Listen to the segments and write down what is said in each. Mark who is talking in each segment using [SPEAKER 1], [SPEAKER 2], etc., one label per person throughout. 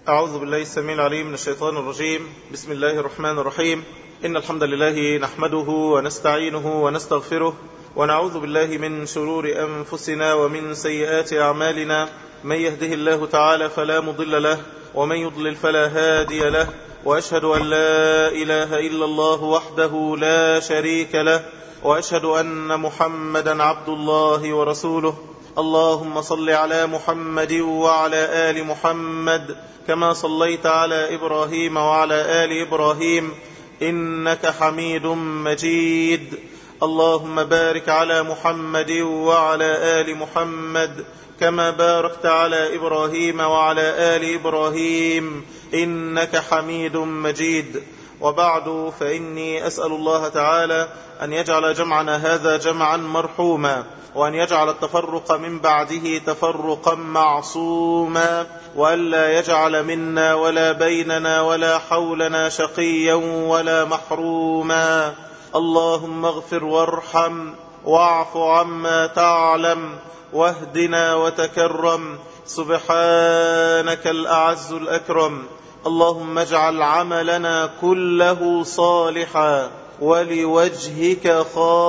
[SPEAKER 1] أعوذ بالله السميع العليم من الشيطان الرجيم. بسم الله الرحمن الرحيم. إن الحمد لله نحمده ونستعينه ونستغفره ونعوذ بالله من شرور أنفسنا ومن سيئات أعمالنا. من يهده الله تعالى فلا مضل له ومن يضلل فلا هادي له، وأشهد أن لا إله إلا الله وحده لا شريك له، وأشهد أن محمدا عبد الله ورسوله. اللهم صل على محمد وعلى آل محمد كما صليت على إبراهيم وعلى آل إبراهيم إنك حميد مجيد. اللهم بارك على محمد وعلى آل محمد كما باركت على إبراهيم وعلى آل إبراهيم إنك حميد مجيد. وبعد، فإني أسأل الله تعالى أن يجعل جمعنا هذا جمعا مرحوما، وأن يجعل التفرق من بعده تفرقا معصوما، وألا يجعل منا ولا بيننا ولا حولنا شقيا ولا محروما. اللهم اغفر وارحم واعف عما تعلم واهدنا وتكرم، سبحانك الأعز الأكرم. اللهم اجعل عملنا كله صالحا ولوجهك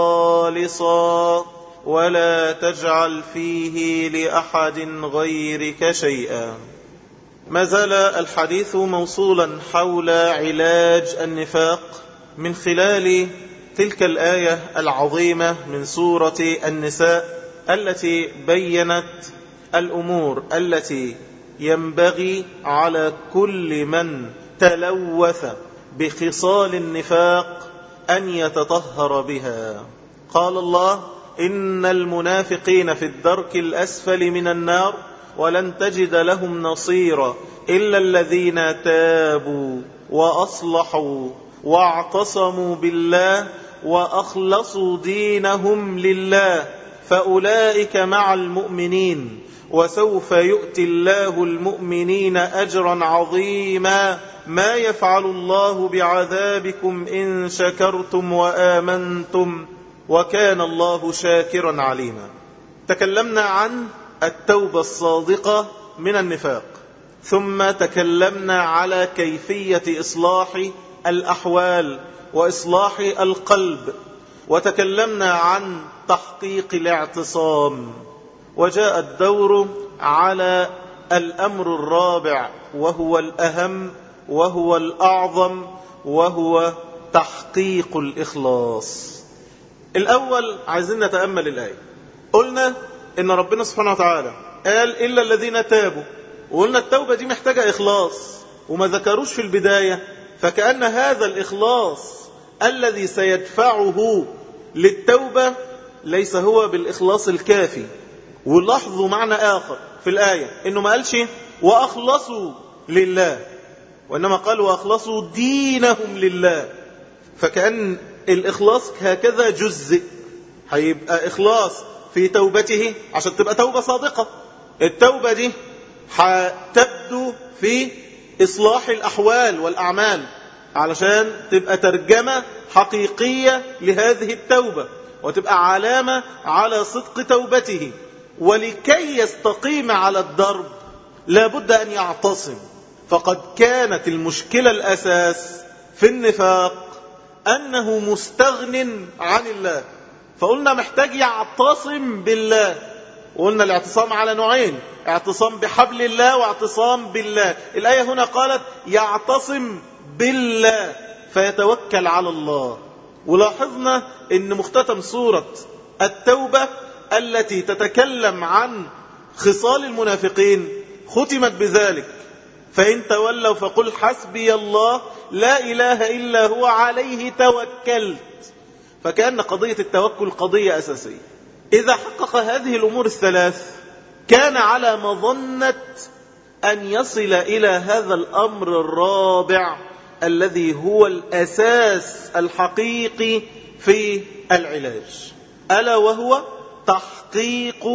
[SPEAKER 1] خالصا، ولا تجعل فيه لأحد غيرك شيئا. ما زال الحديث موصولا حول علاج النفاق من خلال تلك الآية العظيمة من سورة النساء التي بيّنت الأمور التي ينبغي على كل من تلوث بخصال النفاق أن يتطهر بها. قال الله: إن المنافقين في الدرك الأسفل من النار ولن تجد لهم نصيرا إلا الذين تابوا وأصلحوا واعتصموا بالله وأخلصوا دينهم لله فأولئك مع المؤمنين وسوف يؤتي الله المؤمنين أجرا عظيما ما يفعل الله بعذابكم إن شكرتم وآمنتم وكان الله شاكرا عليما. تكلمنا عن التوبة الصادقة من النفاق، ثم تكلمنا على كيفية إصلاح الأحوال وإصلاح القلب، وتكلمنا عن تحقيق الاعتصام، وجاء الدور على الأمر الرابع وهو الأهم وهو الأعظم، وهو تحقيق الإخلاص. الأول عايزين نتأمل الآية. قلنا إن ربنا سبحانه وتعالى قال إلا الذين تابوا، وقلنا التوبة دي محتاجة إخلاص، وما ذكروش في البداية، فكأن هذا الإخلاص الذي سيدفعه للتوبة ليس هو بالإخلاص الكافي. ولاحظوا معنى آخر في الآية، إنه ما قالش وأخلصوا لله، وإنما قال وأخلصوا دينهم لله. فكأن الإخلاص هكذا جزء، هيبقى إخلاص في توبته عشان تبقى توبة صادقة. التوبة دي هتبدو في إصلاح الأحوال والأعمال علشان تبقى ترجمة حقيقية لهذه التوبة، وتبقى علامة على صدق توبته. ولكي يستقيم على الدرب لابد أن يعتصم. فقد كانت المشكلة الأساس في النفاق أنه مستغن عن الله، فقلنا محتاج يعتصم بالله. وقلنا الاعتصام على نوعين: اعتصام بحبل الله واعتصام بالله. الآية هنا قالت يعتصم بالله فيتوكل على الله. ولاحظنا ان مختتم سورة التوبة التي تتكلم عن خصال المنافقين ختمت بذلك: فإن تولوا فقل حسبي الله لا إله إلا هو عليه توكلت. فكأن قضية التوكل قضية أساسية. إذا حقق هذه الأمور الثلاث كان على مظنة أن يصل إلى هذا الأمر الرابع الذي هو الأساس الحقيقي في العلاج، ألا وهو تحقيق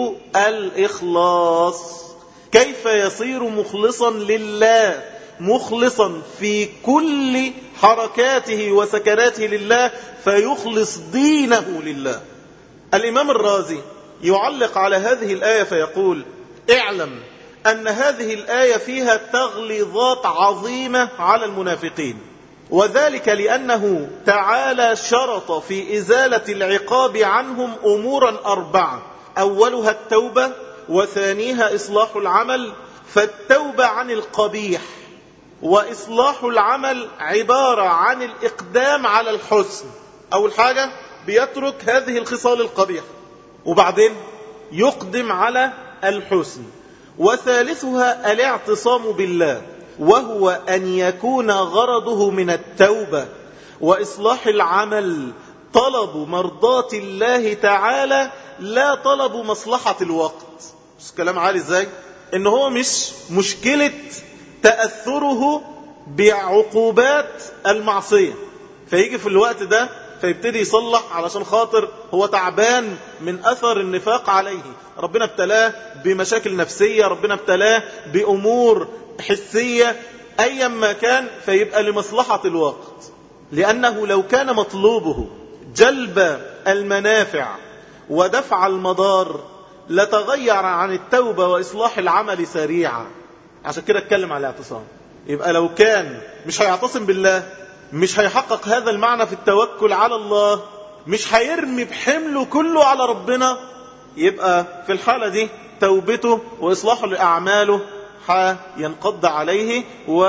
[SPEAKER 1] الإخلاص. كيف يصير مخلصا لله، مخلصا في كل حركاته وسكناته لله، فيخلص دينه لله. الإمام الرازي يعلق على هذه الآية فيقول: اعلم أن هذه الآية فيها تغليظات عظيمة على المنافقين، وذلك لأنه تعالى شرط في إزالة العقاب عنهم أمورا 4: أولها التوبة، وثانيها إصلاح العمل. فالتوبة عن القبيح، وإصلاح العمل عبارة عن الإقدام على الحسن. أول حاجة بيترك هذه الخصال القبيحة، وبعدين يقدم على الحسن. وثالثها الاعتصام بالله، وهو أن يكون غرضه من التوبة وإصلاح العمل طلب مرضات الله تعالى، لا طلب مصلحة الوقت. مش كلام عالي ازاي؟ ان هو مش مشكلة تأثره بعقوبات المعصية، فيجي في الوقت ده فيبتدي يصلح علشان خاطر هو تعبان من أثر النفاق عليه، ربنا ابتلاه بمشاكل نفسية، ربنا ابتلاه بأمور حسية، أيا ما كان، فيبقى لمصلحة الوقت. لأنه لو كان مطلوبه جلب المنافع ودفع المضار لتغير عن التوبة وإصلاح العمل سريعا. عشان كده اتكلم على الاعتصام. يبقى لو كان مش هيعتصم بالله، مش هيحقق هذا المعنى في التوكل على الله، مش هيرمي بحمله كله على ربنا، يبقى في الحالة دي توبته وإصلاحه لأعماله ينقض عليه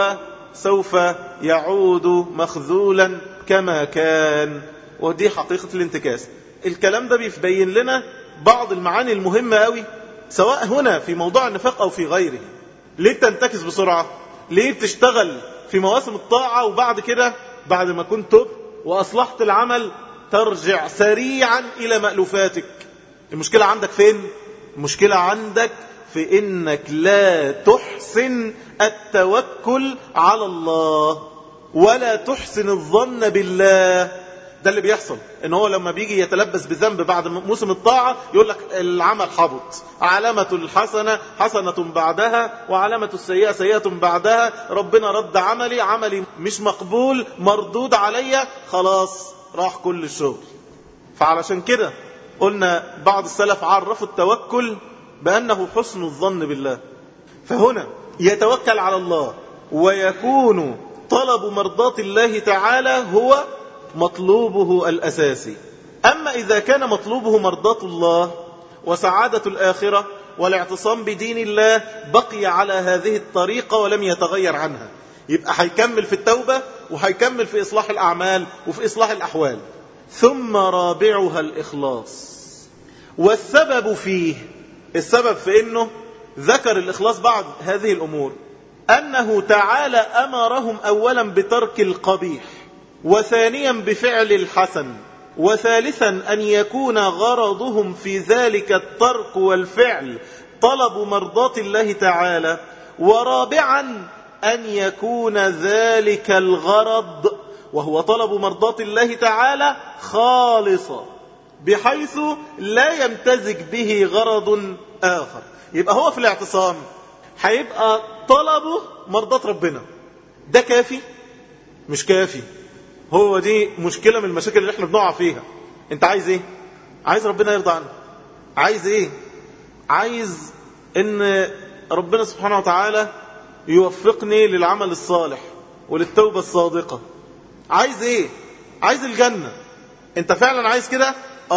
[SPEAKER 1] وسوف يعود مخذولا كما كان. ودي حقيقة الانتكاس. الكلام ده بيبين لنا بعض المعاني المهمة قوي، سواء هنا في موضوع النفاق أو في غيره. ليه بتنتكس بسرعة؟ ليه بتشتغل في مواسم الطاعة وبعد كده بعد ما كنت تب وأصلحت العمل ترجع سريعا إلى مألوفاتك؟ المشكلة عندك فين؟ المشكلة عندك في إنك لا تحسن التوكل على الله ولا تحسن الظن بالله. ده اللي بيحصل، ان هو لما بيجي يتلبس بذنب بعد موسم الطاعة يقول لك العمل حبط، علامة الحسنة حسنة بعدها وعلامة السيئة سيئة بعدها، ربنا رد عملي مش مقبول، مردود عليا، خلاص راح كل الشغل. فعلشان كده قلنا بعض السلف عرفوا التوكل بأنه حسن الظن بالله. فهنا يتوكل على الله ويكون طلب مرضات الله تعالى هو مطلوبه الأساسي. أما إذا كان مطلوبه مرضات الله وسعادة الآخرة والاعتصام بدين الله، بقي على هذه الطريقة ولم يتغير عنها، يبقى هيكمل في التوبة وهيكمل في إصلاح الأعمال وفي إصلاح الأحوال. ثم رابعها الإخلاص. والسبب فيه، السبب في أنه ذكر الإخلاص بعد هذه الأمور، أنه تعالى أمرهم أولا بترك القبيح، وثانيا بفعل الحسن، وثالثا أن يكون غرضهم في ذلك الترك والفعل طلب مرضات الله تعالى، ورابعا أن يكون ذلك الغرض وهو طلب مرضات الله تعالى خالصا بحيث لا يمتزج به غرض آخر. يبقى هو في الاعتصام هيبقى طلبه مرضات ربنا. ده كافي؟ مش كافي. هو دي مشكلة من المشاكل اللي احنا بنقع فيها. انت عايز ايه؟ عايز ربنا يرضى عنك. عايز ايه؟ عايز ان ربنا سبحانه وتعالى يوفقني للعمل الصالح وللتوبة الصادقة. عايز ايه؟ عايز الجنة. انت فعلا عايز كده؟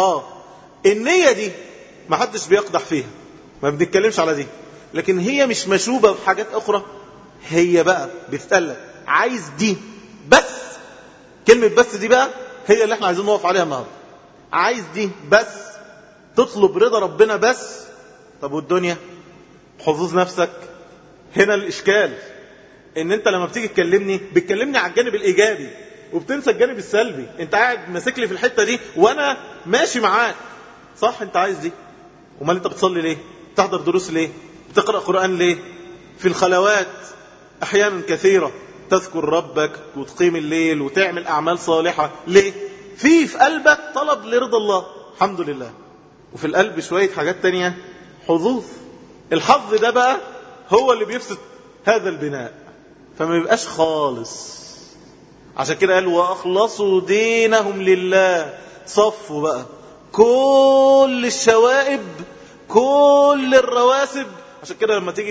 [SPEAKER 1] النية دي ما حدش بيقدح فيها، ما بنتكلمش على دي، لكن هي مش مشوبة بحاجات اخرى. هي بقى بتتقلق عايز دي بس. كلمة بس دي بقى هي اللي احنا عايزين نقف عليها النهارده. عايز دي بس، تطلب رضا ربنا بس. طب والدنيا؟ حظوظ نفسك. هنا الإشكال ان انت لما بتيجي تكلمني بتكلمني على الجانب الإيجابي وبتنسى الجانب السلبي. انت قاعد ماسك لي في الحتة دي وانا ماشي معاك. صح، انت عايز دي، امال انت بتصلي ليه؟ بتحضر دروس ليه؟ بتقرأ قرآن ليه؟ في الخلوات احيانا كثيرة تذكر ربك وتقيم الليل وتعمل أعمال صالحة ليه؟ في قلبك طلب لرضا الله، الحمد لله. وفي القلب شوية حاجات تانية حظوظ. الحظ ده بقى هو اللي بيفسد هذا البناء، فما يبقاش خالص. عشان كده قال وأخلصوا دينهم لله. صفوا بقى كل الشوائب، كل الرواسب. عشان كده لما تيجي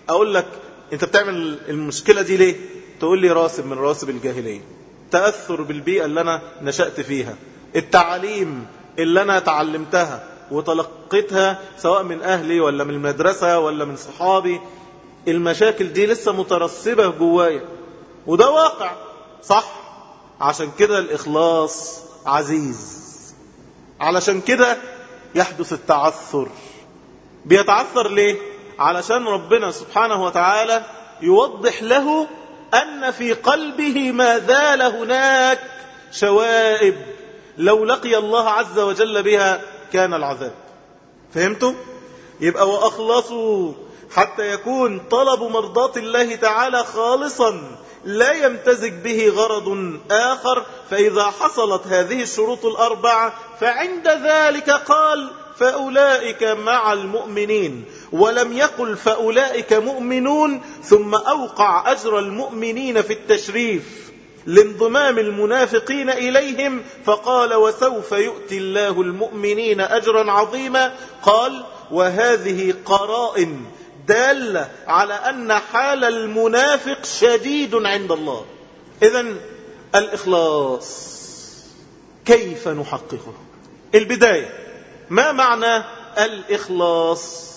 [SPEAKER 1] أقول لك أنت بتعمل المشكلة دي ليه؟ تقول لي راسب من رواسب الجاهلية، تأثر بالبيئة اللي أنا نشأت فيها، التعليم اللي أنا تعلمتها وتلقيتها سواء من أهلي ولا من المدرسة ولا من صحابي، المشاكل دي لسه مترسبة جوايا، وده واقع صح. عشان كده الإخلاص عزيز، علشان كده يحدث التعثر. بيتعثر ليه؟ علشان ربنا سبحانه وتعالى يوضح له أن في قلبه ما زال هناك شوائب لو لقي الله عز وجل بها كان العذاب. فهمتوا؟ يبقى وأخلصوا حتى يكون طلب مرضاة الله تعالى خالصا لا يمتزج به غرض آخر. فإذا حصلت هذه الشروط الأربعة فعند ذلك قال فأولئك مع المؤمنين، ولم يقل فأولئك مؤمنون ثم أوقع أجر المؤمنين في التشريف لانضمام المنافقين إليهم فقال وسوف يؤتي الله المؤمنين أجرا عظيما. قال وهذه قرائن دالة على أن حال المنافق شديد عند الله. إذن الإخلاص كيف نحققه؟ البداية، ما معنى الإخلاص؟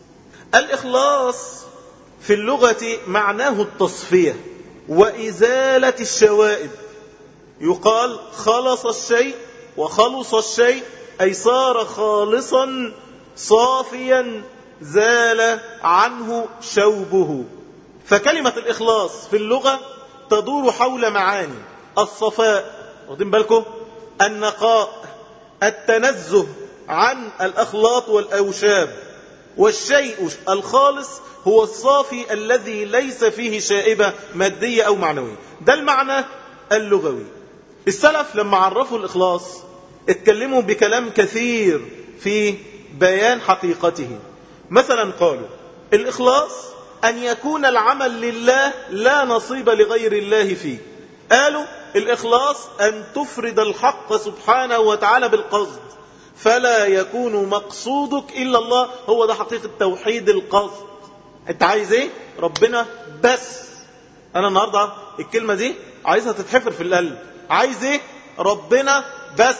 [SPEAKER 1] الإخلاص في اللغة معناه التصفية وإزالة الشوائب. يقال خلص الشيء وخلص الشيء أي صار خالصا صافيا زال عنه شوبه. فكلمة الإخلاص في اللغة تدور حول معاني الصفاء، واخدين بالكم، النقاء، التنزه عن الأخلاط والأوشاب، والشيء الخالص هو الصافي الذي ليس فيه شائبة مادية أو معنوية. ده المعنى اللغوي. السلف لما عرفوا الإخلاص اتكلموا بكلام كثير في بيان حقيقته. مثلا قالوا الإخلاص أن يكون العمل لله لا نصيب لغير الله فيه. قالوا الإخلاص أن تفرد الحق سبحانه وتعالى بالقصد فلا يكون مقصودك إلا الله. هو ده حقيقة توحيد القصد. انت عايز ايه؟ ربنا بس. انا النهاردة الكلمة دي عايزها تتحفر في القلب. عايز ايه؟ ربنا بس.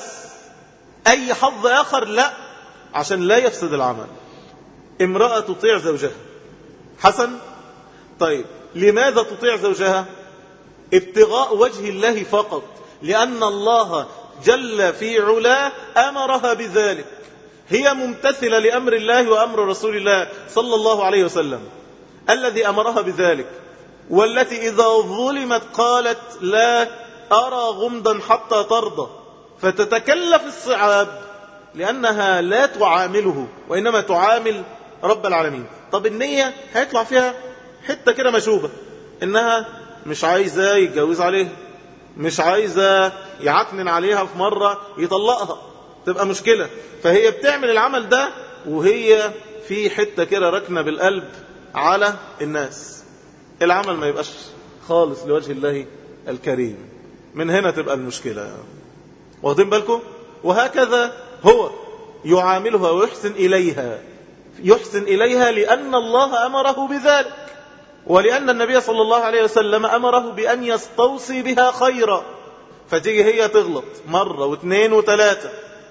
[SPEAKER 1] اي حظ اخر لا، عشان لا يفسد العمل. امرأة تطيع زوجها، حسن. طيب لماذا تطيع زوجها؟ ابتغاء وجه الله فقط، لأن الله جل في علاه أمرها بذلك. هي ممتثلة لأمر الله وأمر رسول الله صلى الله عليه وسلم الذي أمرها بذلك، والتي إذا ظلمت قالت لا أرى غمضا حتى ترضى، فتتكلف الصعاب لأنها لا تعامله وإنما تعامل رب العالمين. طب النية هيطلع فيها حتة كده مشوبة، إنها مش عايزة يتجوز عليها، مش عايزة يعكنن عليها في مرة يطلقها، تبقى مشكلة. فهي بتعمل العمل ده وهي في حتة كده ركنة بالقلب على الناس. العمل ما يبقاش خالص لوجه الله الكريم. من هنا تبقى المشكلة. واخدين بالكم؟ وهكذا هو يعاملها ويحسن إليها، يحسن إليها لأن الله أمره بذلك، ولأن النبي صلى الله عليه وسلم أمره بأن يستوصي بها خيرا. فتيجي هي تغلط مرة واثنين وثلاثة،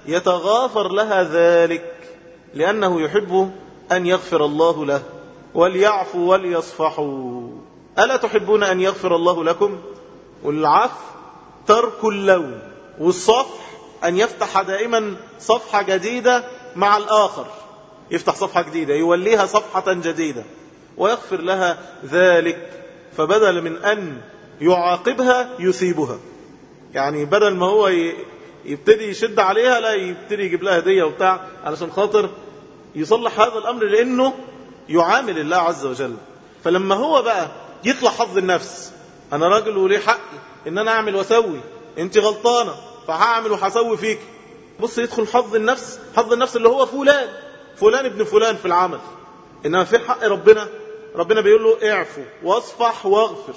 [SPEAKER 1] يتغافر لها ذلك لأنه يحب أن يغفر الله له. وليعفوا وليصفحوا، ألا تحبون أن يغفر الله لكم؟ والعفو ترك اللوم، والصفح أن يفتح دائما صفحة جديدة مع الآخر، يفتح صفحة جديدة يوليها صفحة جديدة ويغفر لها ذلك. فبدل من أن يعاقبها يثيبها، يعني بدل ما هو يبتدي يشد عليها لا يبتدي يجيب لها هدية وبتاع علشان خاطر يصلح هذا الأمر، لأنه يعامل الله عز وجل. فلما هو بقى يطلع حظ النفس، أنا راجل وليه حقي إن أنا أعمل وأسوي، أنت غلطانة فهعمل وحسوي فيك. بص يدخل حظ النفس، حظ النفس اللي هو فلان ابن فلان في العمل. إنما في حق ربنا بيقول له اعفو واصفح واغفر.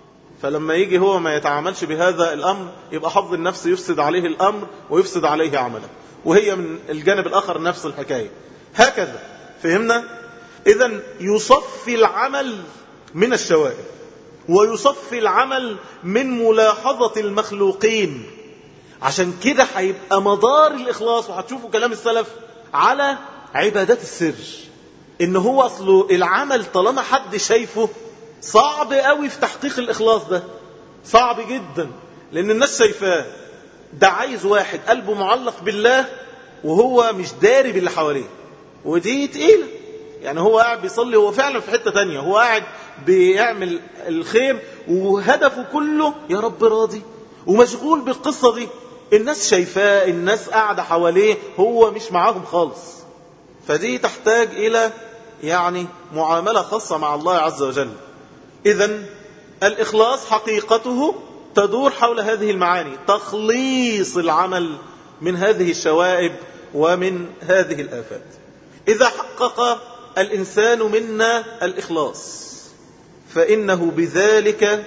[SPEAKER 1] فلما يجي هو ما يتعاملش بهذا الأمر يبقى حظ النفس يفسد عليه الأمر ويفسد عليه عمله. وهي من الجانب الآخر نفس الحكاية. هكذا فهمنا؟ إذن يصفي العمل من الشوائب، ويصفي العمل من ملاحظة المخلوقين. عشان كده هيبقى مدار الإخلاص، وهتشوفوا كلام السلف على عبادات السر، إن هو أصله العمل طالما حد شايفه صعب قوي في تحقيق الإخلاص ده، صعب جدا، لأن الناس شايفاه. ده عايز واحد قلبه معلق بالله وهو مش داري باللي حواليه، ودي تقيلة. يعني هو قاعد بيصلي، هو فعلا في حتة تانية، هو قاعد بيعمل الخير وهدفه كله يا رب راضي، ومشغول بالقصة دي. الناس شايفاه، الناس قاعدة حواليه، هو مش معاهم خالص. فدي تحتاج إلى يعني معاملة خاصة مع الله عز وجل. إذن الإخلاص حقيقته تدور حول هذه المعاني، تخليص العمل من هذه الشوائب ومن هذه الآفات. إذا حقق الإنسان منا الإخلاص فإنه بذلك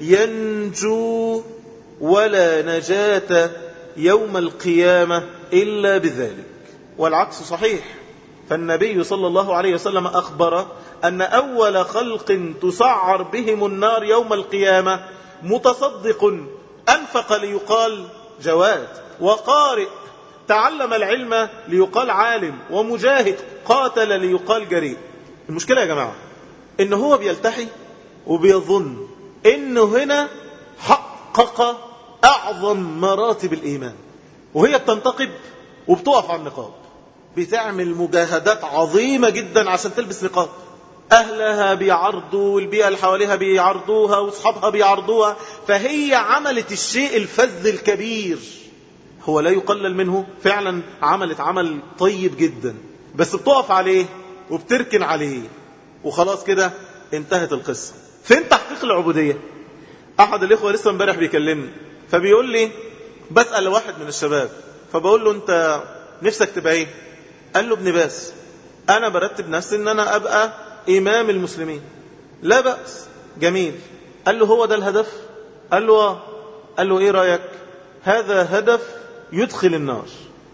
[SPEAKER 1] ينجو، ولا نجاة يوم القيامة إلا بذلك. والعكس صحيح، فالنبي صلى الله عليه وسلم أخبر أن أول خلق تسعر بهم النار يوم القيامة متصدق أنفق ليقال جواد، وقارئ تعلم العلم ليقال عالم، ومجاهد قاتل ليقال جريء. المشكلة يا جماعة إن هو بيلتحي وبيظن إنه هنا حقق أعظم مراتب الإيمان، وهي بتنتقب وبتقف على النقاب، بتعمل مجاهدات عظيمة جدا عشان تلبس نقاب. أهلها بيعرضوا، والبيئة اللي حواليها بيعرضوها، وأصحابها بيعرضوها، فهي عملت الشيء الفذ الكبير، هو لا يقلل منه. فعلا عملت عمل طيب جدا، بس بتقف عليه وبتركن عليه، وخلاص كده انتهت القصة. فين تحقيق العبودية؟ أحد الإخوة لسه امبارح بيكلمني، فبيقول لي بسأل واحد من الشباب، فبقول له أنت نفسك تبقى إيه؟ قال له ابن باس. أنا برتب نفسي أن أنا أبقى إمام المسلمين. لا بأس، جميل. قال له هو ده الهدف؟ قال له آه. قال له إيه رأيك؟ هذا هدف يدخل النار.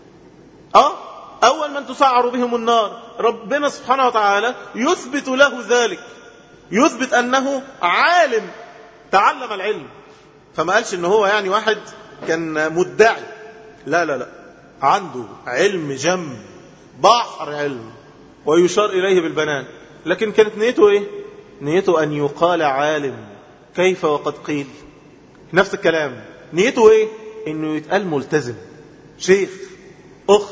[SPEAKER 1] أول من تسعر بهم النار ربنا سبحانه وتعالى يثبت له ذلك، يثبت أنه عالم تعلم العلم. فما قالش إنه هو يعني واحد كان مدعي، لا لا لا، عنده علم جم، بحر علم، ويشار إليه بالبنان. لكن كانت نيته إيه؟ نيته أن يقال عالم، كيف وقد قيل. نفس الكلام، نيته إيه؟ إنه يتقال ملتزم، شيخ، أخت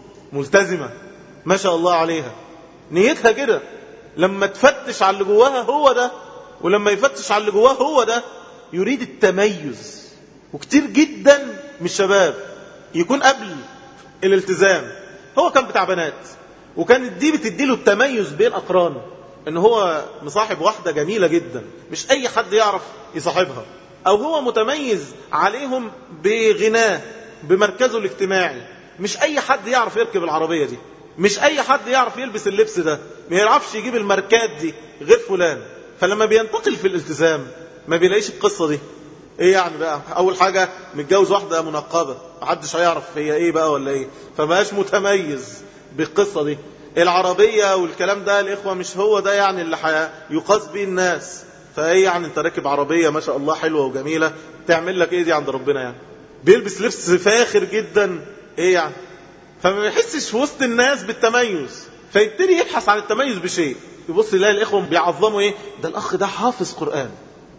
[SPEAKER 1] ملتزمة ما شاء الله عليها. نيتها كده، لما تفتش على اللي جواها هو ده، ولما يفتش على اللي جواه هو ده، يريد التميز. وكتير جدا من الشباب يكون قبل الالتزام هو كان بتاع بنات، وكانت دي بتديله التميز بين أقرانه، ان هو مصاحب واحدة جميلة جدا مش اي حد يعرف يصاحبها، او هو متميز عليهم بغناه، بمركزه الاجتماعي، مش اي حد يعرف يركب العربية دي، مش اي حد يعرف يلبس اللبس ده، ما يعرفش يجيب الماركات دي غير فلان. فلما بينتقل في الالتزام ما بيلاقيش القصة دي. ايه يعني بقى؟ اول حاجة متجوز واحدة منقبة، محدش هيعرف هي ايه بقى ولا ايه، فماش متميز بالقصة دي. العربية والكلام ده الإخوة مش هو ده يعني اللي يقاس بيه الناس. فايه يعني انت راكب عربية ما شاء الله حلوة وجميلة، تعمل لك ايه دي عند ربنا يعني؟ بيلبس لبس فاخر جدا، ايه يعني؟ فما يحسش في وسط الناس بالتميز، فيبتدي يبحث عن التميز بشيء. يبص يلاقي الإخوة بيعظموا ايه؟ ده الأخ ده حافظ قرآن،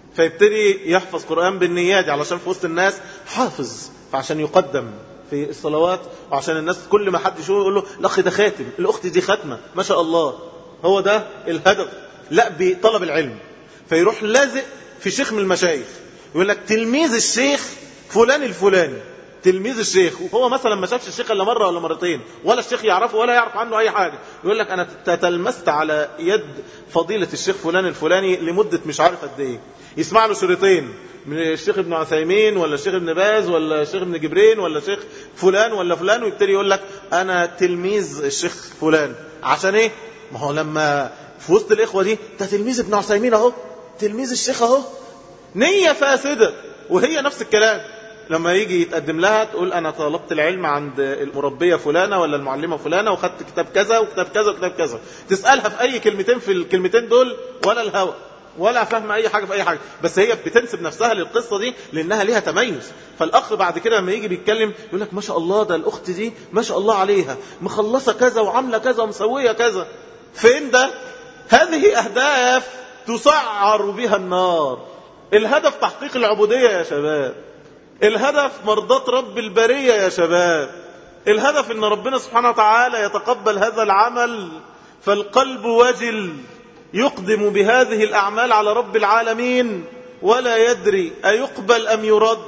[SPEAKER 1] فيبتدي يحفظ قرآن بالنيات علشان في وسط الناس حافظ، فعشان يقدم في الصلوات، وعشان الناس كل ما حد يشوفه يقول له الأخ ده خاتم، الأخت دي ختمة ما شاء الله. هو ده الهدف، لا بطلب العلم. فيروح لازق في شيخ من المشايخ، يقول لك تلميذ الشيخ فلان الفلاني، تلميذ الشيخ، وهو مثلا ما شافش الشيخ الا مره ولا مرتين، ولا الشيخ يعرفه ولا يعرف عنه اي حاجه، يقول لك انا تتلمست على يد فضيله الشيخ فلان الفلاني لمده مش عارف قد ايه. يسمع له شريطين من الشيخ ابن عثيمين ولا الشيخ ابن باز ولا الشيخ ابن جبرين ولا الشيخ فلان ولا فلان، ويبتدي يقول لك انا تلميذ الشيخ فلان. عشان ايه؟ ما هو لما في وسط الاخوه دي ده تلميذ ابن عثيمين اهو، تلميذ الشيخ اهو. نيه فاسده، وهي نفس الكلام. لما يجي يتقدم لها تقول أنا طلبت العلم عند المربية فلانة ولا المعلمة فلانة وخدت كتاب كذا وكتاب كذا وكتاب كذا. تسألها في أي كلمتين في الكلمتين دول ولا الهوى ولا فهم أي حاجة في أي حاجة، بس هي بتنسب نفسها للقصة دي لأنها ليها تميز. فالأخ بعد كده لما يجي بيتكلم يقول لك ما شاء الله ده الأخت دي ما شاء الله عليها مخلصة كذا وعاملة كذا ومسوية كذا. فين ده؟ هذه أهداف تسعر بها النار. الهدف تحقيق العبودية يا شباب، الهدف مرضاة رب البرية يا شباب، الهدف ان ربنا سبحانه وتعالى يتقبل هذا العمل. فالقلب وجل يقدم بهذه الأعمال على رب العالمين ولا يدري أيقبل أم يرد.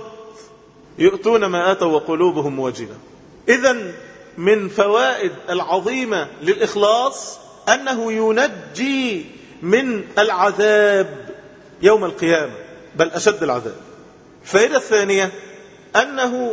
[SPEAKER 1] يؤتون ما آتوا وقلوبهم وجلة. إذن من فوائد العظيمة للإخلاص أنه ينجي من العذاب يوم القيامة، بل أشد العذاب. الفائدة الثانية أنه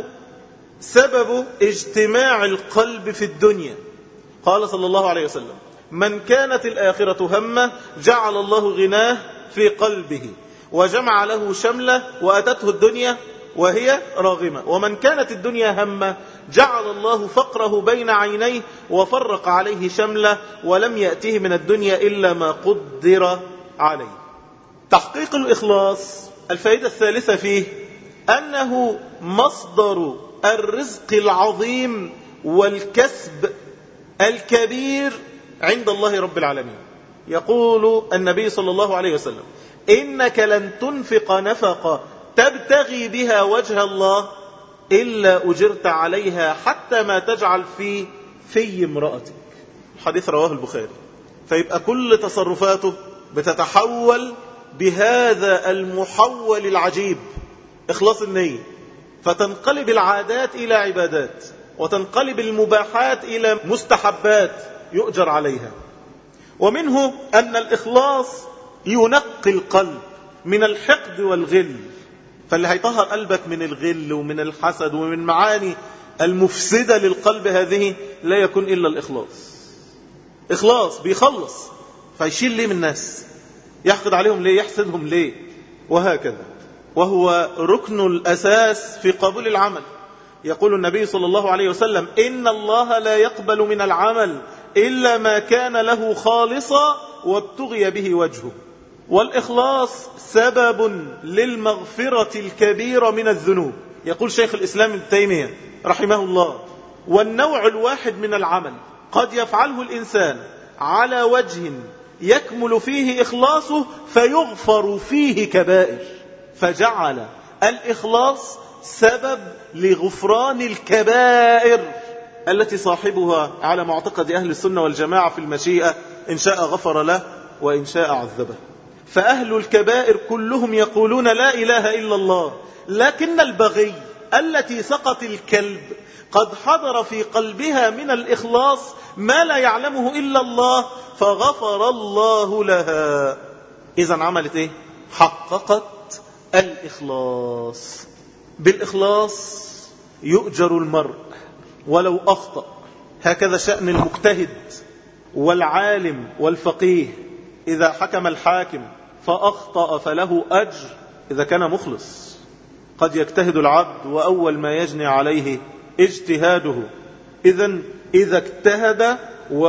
[SPEAKER 1] سبب اجتماع القلب في الدنيا. قال صلى الله عليه وسلم من كانت الآخرة همه جعل الله غناه في قلبه وجمع له شمله وأتته الدنيا وهي راغمة، ومن كانت الدنيا همه جعل الله فقره بين عينيه وفرق عليه شمله ولم يأته من الدنيا إلا ما قدر عليه. تحقيق الإخلاص الفائدة الثالثة فيه أنه مصدر الرزق العظيم والكسب الكبير عند الله رب العالمين. يقول النبي صلى الله عليه وسلم إنك لن تنفق نفقة تبتغي بها وجه الله إلا أجرت عليها حتى ما تجعل في امرأتك. الحديث رواه البخاري. فيبقى كل تصرفاته بتتحول بهذا المحول العجيب إخلاص النية، فتنقلب العادات إلى عبادات وتنقلب المباحات إلى مستحبات يؤجر عليها. ومنه أن الإخلاص ينقي القلب من الحقد والغل. فاللي هيطهر قلبك من الغل ومن الحسد ومن معاني المفسدة للقلب هذه لا يكون إلا الإخلاص. إخلاص بيخلص، فيشيل ليه من الناس؟ يحقد عليهم ليه؟ يحسدهم ليه؟ وهكذا. وهو ركن الأساس في قبول العمل. يقول النبي صلى الله عليه وسلم إن الله لا يقبل من العمل إلا ما كان له خالصا وابتغي به وجهه. والإخلاص سبب للمغفرة الكبيرة من الذنوب. يقول شيخ الإسلام ابن تيمية رحمه الله والنوع الواحد من العمل قد يفعله الإنسان على وجه يكمل فيه إخلاصه فيغفر فيه كبائر، فجعل الإخلاص سبب لغفران الكبائر التي صاحبها على معتقد أهل السنة والجماعة في المشيئة إن شاء غفر له وإن شاء عذبه. فأهل الكبائر كلهم يقولون لا إله إلا الله، لكن البغي التي سقط الكلب قد حضر في قلبها من الإخلاص ما لا يعلمه إلا الله فغفر الله لها. إذن عملت إيه؟ حققت الإخلاص. بالإخلاص يؤجر المرء ولو أخطأ. هكذا شأن المجتهد والعالم والفقيه. إذا حكم الحاكم فأخطأ فله أجر إذا كان مخلص. قد يجتهد العبد وأول ما يجني عليه اجتهاده. إذن إذا اجتهد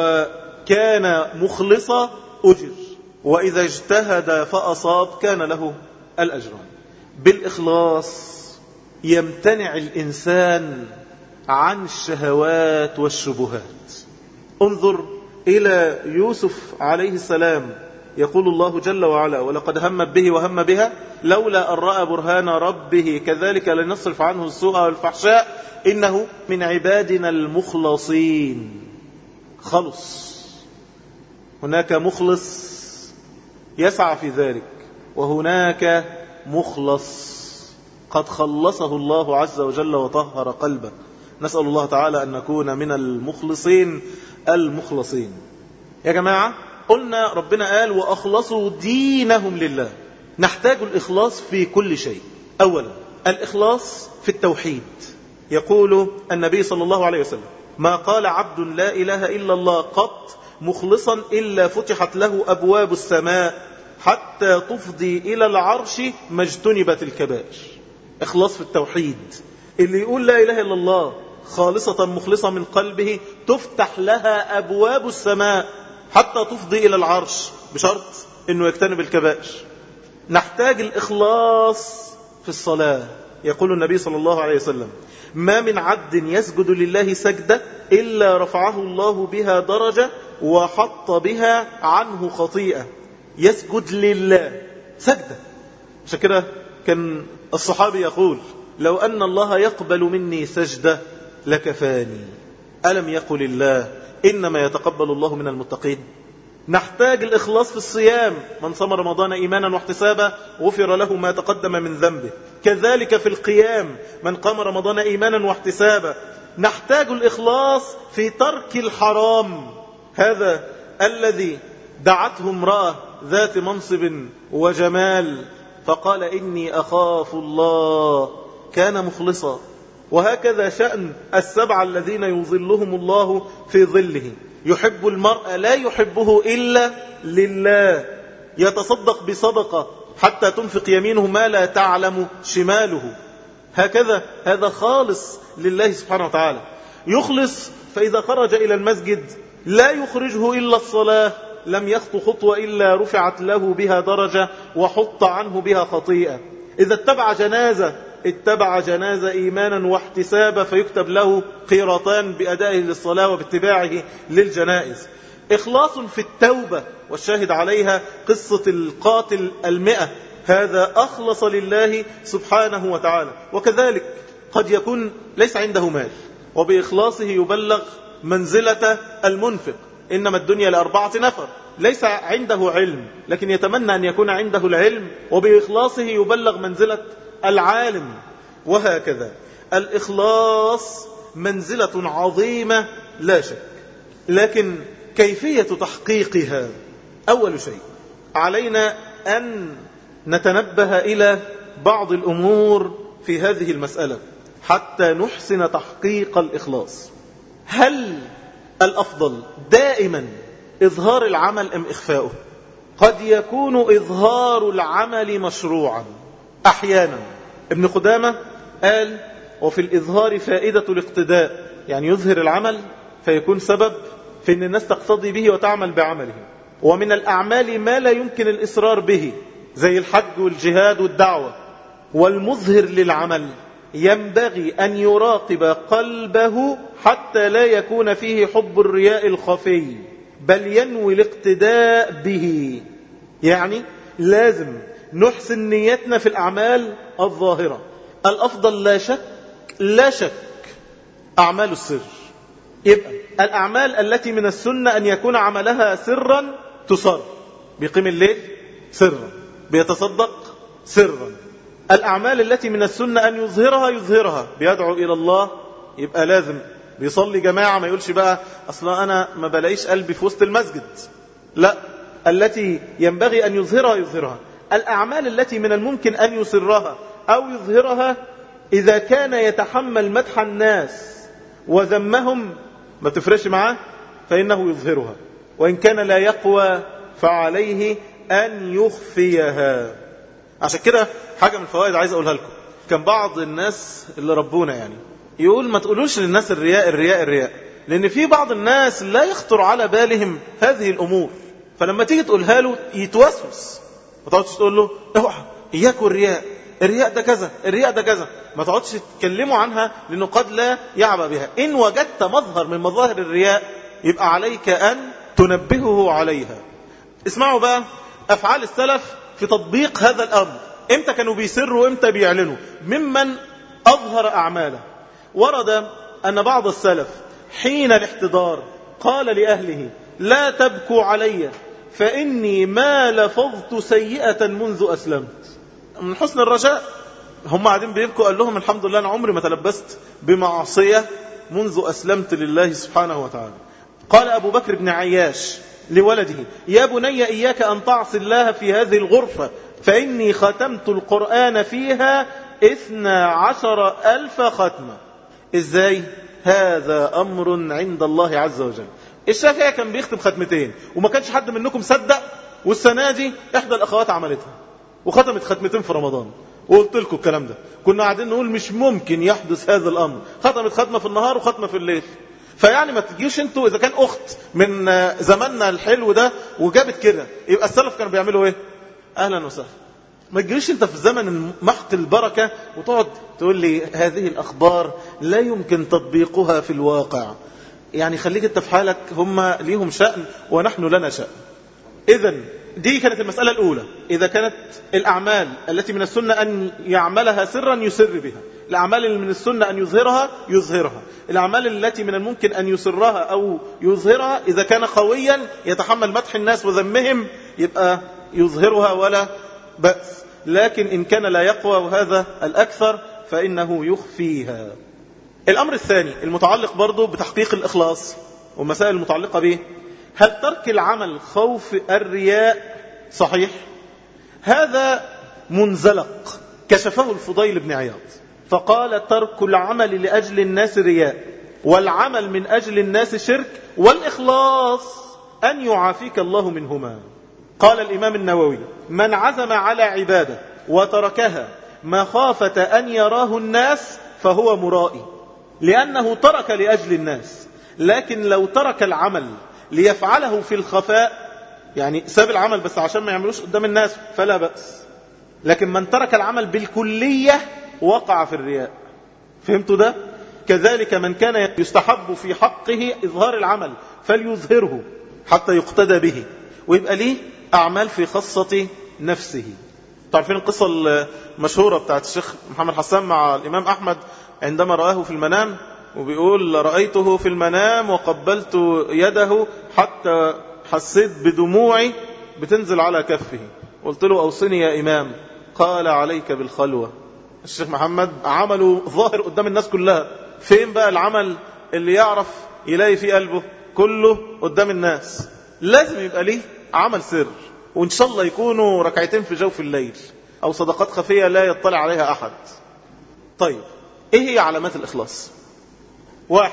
[SPEAKER 1] وكان مخلصا أجر، وإذا اجتهد فأصاب كان له الأجران. بالإخلاص يمتنع الإنسان عن الشهوات والشبهات. انظر إلى يوسف عليه السلام. يقول الله جل وعلا ولقد همت به وهم بها لولا أن رأى برهان ربه كذلك لنصرف عنه السوء والفحشاء إنه من عبادنا المخلصين. خلص. هناك مخلص يسعى في ذلك، وهناك مخلص قد خلصه الله عز وجل وطهر قلبه. نسأل الله تعالى أن نكون من المخلصين المخلصين. يا جماعة قلنا ربنا قال وأخلصوا دينهم لله. نحتاج الإخلاص في كل شيء. أولا الإخلاص في التوحيد. يقول النبي صلى الله عليه وسلم ما قال عبد لا إله إلا الله قط مخلصا إلا فتحت له أبواب السماء حتى تفضي إلى العرش ما اجتنبت الكبائر. إخلاص في التوحيد. اللي يقول لا إله إلا الله خالصة مخلصة من قلبه تفتح لها أبواب السماء حتى تفضي إلى العرش، بشرط أنه يجتنب الكبائر. نحتاج الإخلاص في الصلاة. يقول النبي صلى الله عليه وسلم: ما من عبد يسجد لله سجدة إلا رفعه الله بها درجة وحط بها عنه خطيئة. يسجد لله سجدة. عشان كده كان الصحابي يقول: لو أن الله يقبل مني سجدة لكفاني. ألم يقل الله إنما يتقبل الله من المتقين؟ نحتاج الإخلاص في الصيام. من صام رمضان إيمانا واحتسابا غفر له ما تقدم من ذنبه. كذلك في القيام، من قام رمضان إيمانا واحتسابا. نحتاج الإخلاص في ترك الحرام. هذا الذي دعته امرأة ذات منصب وجمال فقال: إني أخاف الله، كان مخلصا. وهكذا شأن السبعة الذين يظلهم الله في ظله. يحب المرء لا يحبه إلا لله، يتصدق بصدقة حتى تنفق يمينه ما لا تعلم شماله. هكذا هذا خالص لله سبحانه وتعالى. يخلص فإذا خرج إلى المسجد لا يخرجه إلا الصلاة، لم يخطو خطوة إلا رفعت له بها درجة وحط عنه بها خطيئة. إذا اتبع جنازة إيمانا واحتسابا فيكتب له قيرتان بأدائه للصلاة وباتباعه للجنائز. إخلاص في التوبة، والشاهد عليها قصة القاتل 100، هذا أخلص لله سبحانه وتعالى. وكذلك قد يكون ليس عنده مال وبإخلاصه يبلغ منزلة المنفق. إنما الدنيا ل4 نفر. ليس عنده علم لكن يتمنى أن يكون عنده العلم، وبإخلاصه يبلغ منزلة العالم. وهكذا الإخلاص منزلة عظيمة لا شك. لكن كيفية تحقيقها؟ أول شيء علينا أن نتنبه إلى بعض الأمور في هذه المسألة حتى نحسن تحقيق الإخلاص. هل الأفضل دائما إظهار العمل أم إخفاؤه؟ قد يكون إظهار العمل مشروعا أحيانا. ابن قدامة قال: وفي الإظهار فائدة الاقتداء، يعني يظهر العمل فيكون سبب في أن الناس تقتضي به وتعمل بعمله. ومن الأعمال ما لا يمكن الإصرار به زي الحج والجهاد والدعوة. والمظهر للعمل ينبغي أن يراقب قلبه حتى لا يكون فيه حب الرياء الخفي، بل ينوي الاقتداء به. يعني لازم نحسن نيتنا في الأعمال الظاهرة. الأفضل لا شك أعمال السر. يبقى الأعمال التي من السنة أن يكون عملها سرا تصر، بيقيم الليل سرا، بيتصدق سرا. الأعمال التي من السنة أن يظهرها، بيدعو إلى الله، يبقى لازم بيصلي جماعة، ما يقولش بقى أصلا أنا ما بلاقيش قلبي في وسط المسجد. لا، التي ينبغي أن يظهرها. الأعمال التي من الممكن أن يسرها أو يظهرها إذا كان يتحمل مدح الناس وذمهم ما تفرش معاه فإنه يظهرها، وإن كان لا يقوى فعليه أن يخفيها. عشان كده حاجة من الفوائد عايز أقولها لكم. كان بعض الناس اللي ربونا يعني يقول ما تقولوش للناس الرياء، لأن في بعض الناس لا يخطر على بالهم هذه الأمور، فلما تيجي تقولها له يتوسوس. ما تقعدش تقول له اوعى إياك الرياء ده كذا، الرياء ده كذا، ما تقعدش تتكلموا عنها لأنه قد لا يعبأ بها. إن وجدت مظهر من مظاهر الرياء يبقى عليك أن تنبهه عليها. اسمعوا بقى أفعال السلف في تطبيق هذا الأمر. إمتى كانوا بيسروا وإمتى بيعلنوا؟ ممن أظهر أعماله. ورد أن بعض السلف حين الاحتضار قال لأهله: لا تبكوا علي فإني ما لفظت سيئة منذ أسلمت. من حسن الرجاء هم قاعدين بيبكوا، قال لهم: الحمد لله أنا عمري ما تلبست بمعصية منذ أسلمت لله سبحانه وتعالى. قال أبو بكر بن عياش لولده: يا بني إياك أن تعصي الله في هذه الغرفة فإني ختمت القرآن فيها 12,000 ختمة. إزاي؟ هذا أمر عند الله عز وجل. الشافعي كان بيختم ختمتين وما كانش حد منكم صدق، والسنة دي إحدى الأخوات عملتها وختمت ختمتين في رمضان، وقلت لكم الكلام ده، كنا قاعدين نقول مش ممكن يحدث هذا الأمر، ختمت ختمة في النهار وختمة في الليل. فيعني ما تجيش انتوا إذا كان أخت من زماننا الحلو ده وجابت كده، يبقى السلف كانوا بيعملوا ايه؟ أهلا وسهلا. ما تجيش انت في زمن محق البركة وتقعد تقول لي هذه الأخبار لا يمكن تطبيقها في الواقع. يعني خليك انت في حالك، هم ليهم شأن ونحن لنا شأن. إذن دي كانت المسألة الأولى. إذا كانت الأعمال التي من السنة أن يعملها سرا يسر بها، الأعمال اللي من السنة أن يظهرها يظهرها، الأعمال التي من الممكن أن يسرها أو يظهرها إذا كان قويا يتحمل مدح الناس وذمهم يبقى يظهرها ولا بأس. لكن إن كان لا يقوى وهذا الأكثر فإنه يخفيها. الأمر الثاني المتعلق برضو بتحقيق الإخلاص والمسائل المتعلقة به، هل ترك العمل خوف الرياء صحيح؟ هذا منزلق كشفه الفضيل بن عياض فقال ترك العمل لأجل الناس رياء، والعمل من أجل الناس شرك، والإخلاص أن يعافيك الله منهما. قال الإمام النووي من عزم على عبادة وتركها مخافة أن يراه الناس فهو مرائي، لأنه ترك لأجل الناس. لكن لو ترك العمل ليفعله في الخفاء، يعني ساب العمل بس عشان ما يعملوش قدام الناس، فلا بأس. لكن من ترك العمل بالكلية وقع في الرياء. فهمتوا ده؟ كذلك من كان يستحب في حقه إظهار العمل فليظهره حتى يقتدى به ويبقى ليه أعمال في خاصة نفسه. تعرفين القصة المشهورة بتاعت الشيخ محمد حسان مع الإمام أحمد عندما رآه في المنام، وبيقول رأيته في المنام وقبلت يده حتى حسيت بدموعي بتنزل على كفه، قلت له أوصني يا إمام، قال عليك بالخلوة. الشيخ محمد عمله ظاهر قدام الناس كلها، فين بقى العمل اللي يعرف يلاقي في قلبه؟ كله قدام الناس. لازم يبقى ليه عمل سر، وإن شاء الله يكونوا ركعتين في جوف الليل أو صدقات خفية لا يطلع عليها أحد. طيب إيه هي علامات الإخلاص؟ 1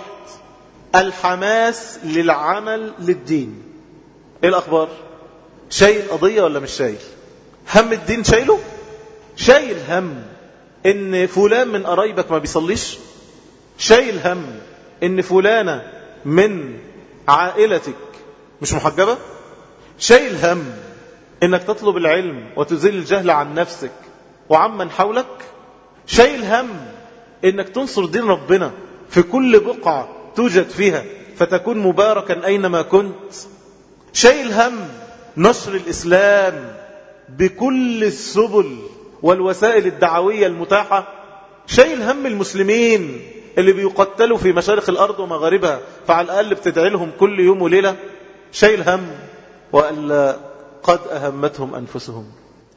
[SPEAKER 1] الحماس للعمل للدين. إيه الأخبار؟ شايل قضية ولا مش شايل؟ هم الدين شايله؟ شايل هم إن فلان من قرايبك ما بيصليش؟ شايل هم إن فلانة من عائلتك مش محجبة؟ شايل هم إنك تطلب العلم وتزيل الجهل عن نفسك وعمن حولك؟ شايل هم إنك تنصر دين ربنا في كل بقعة توجد فيها فتكون مباركا أينما كنت؟ شايل هم نشر الإسلام بكل السبل والوسائل الدعوية المتاحة؟ شايل هم المسلمين اللي بيقتلوا في مشارق الأرض ومغاربها فعلى الأقل بتدعي لهم كل يوم وليلة؟ شايل هم وألا قد أهمتهم أنفسهم.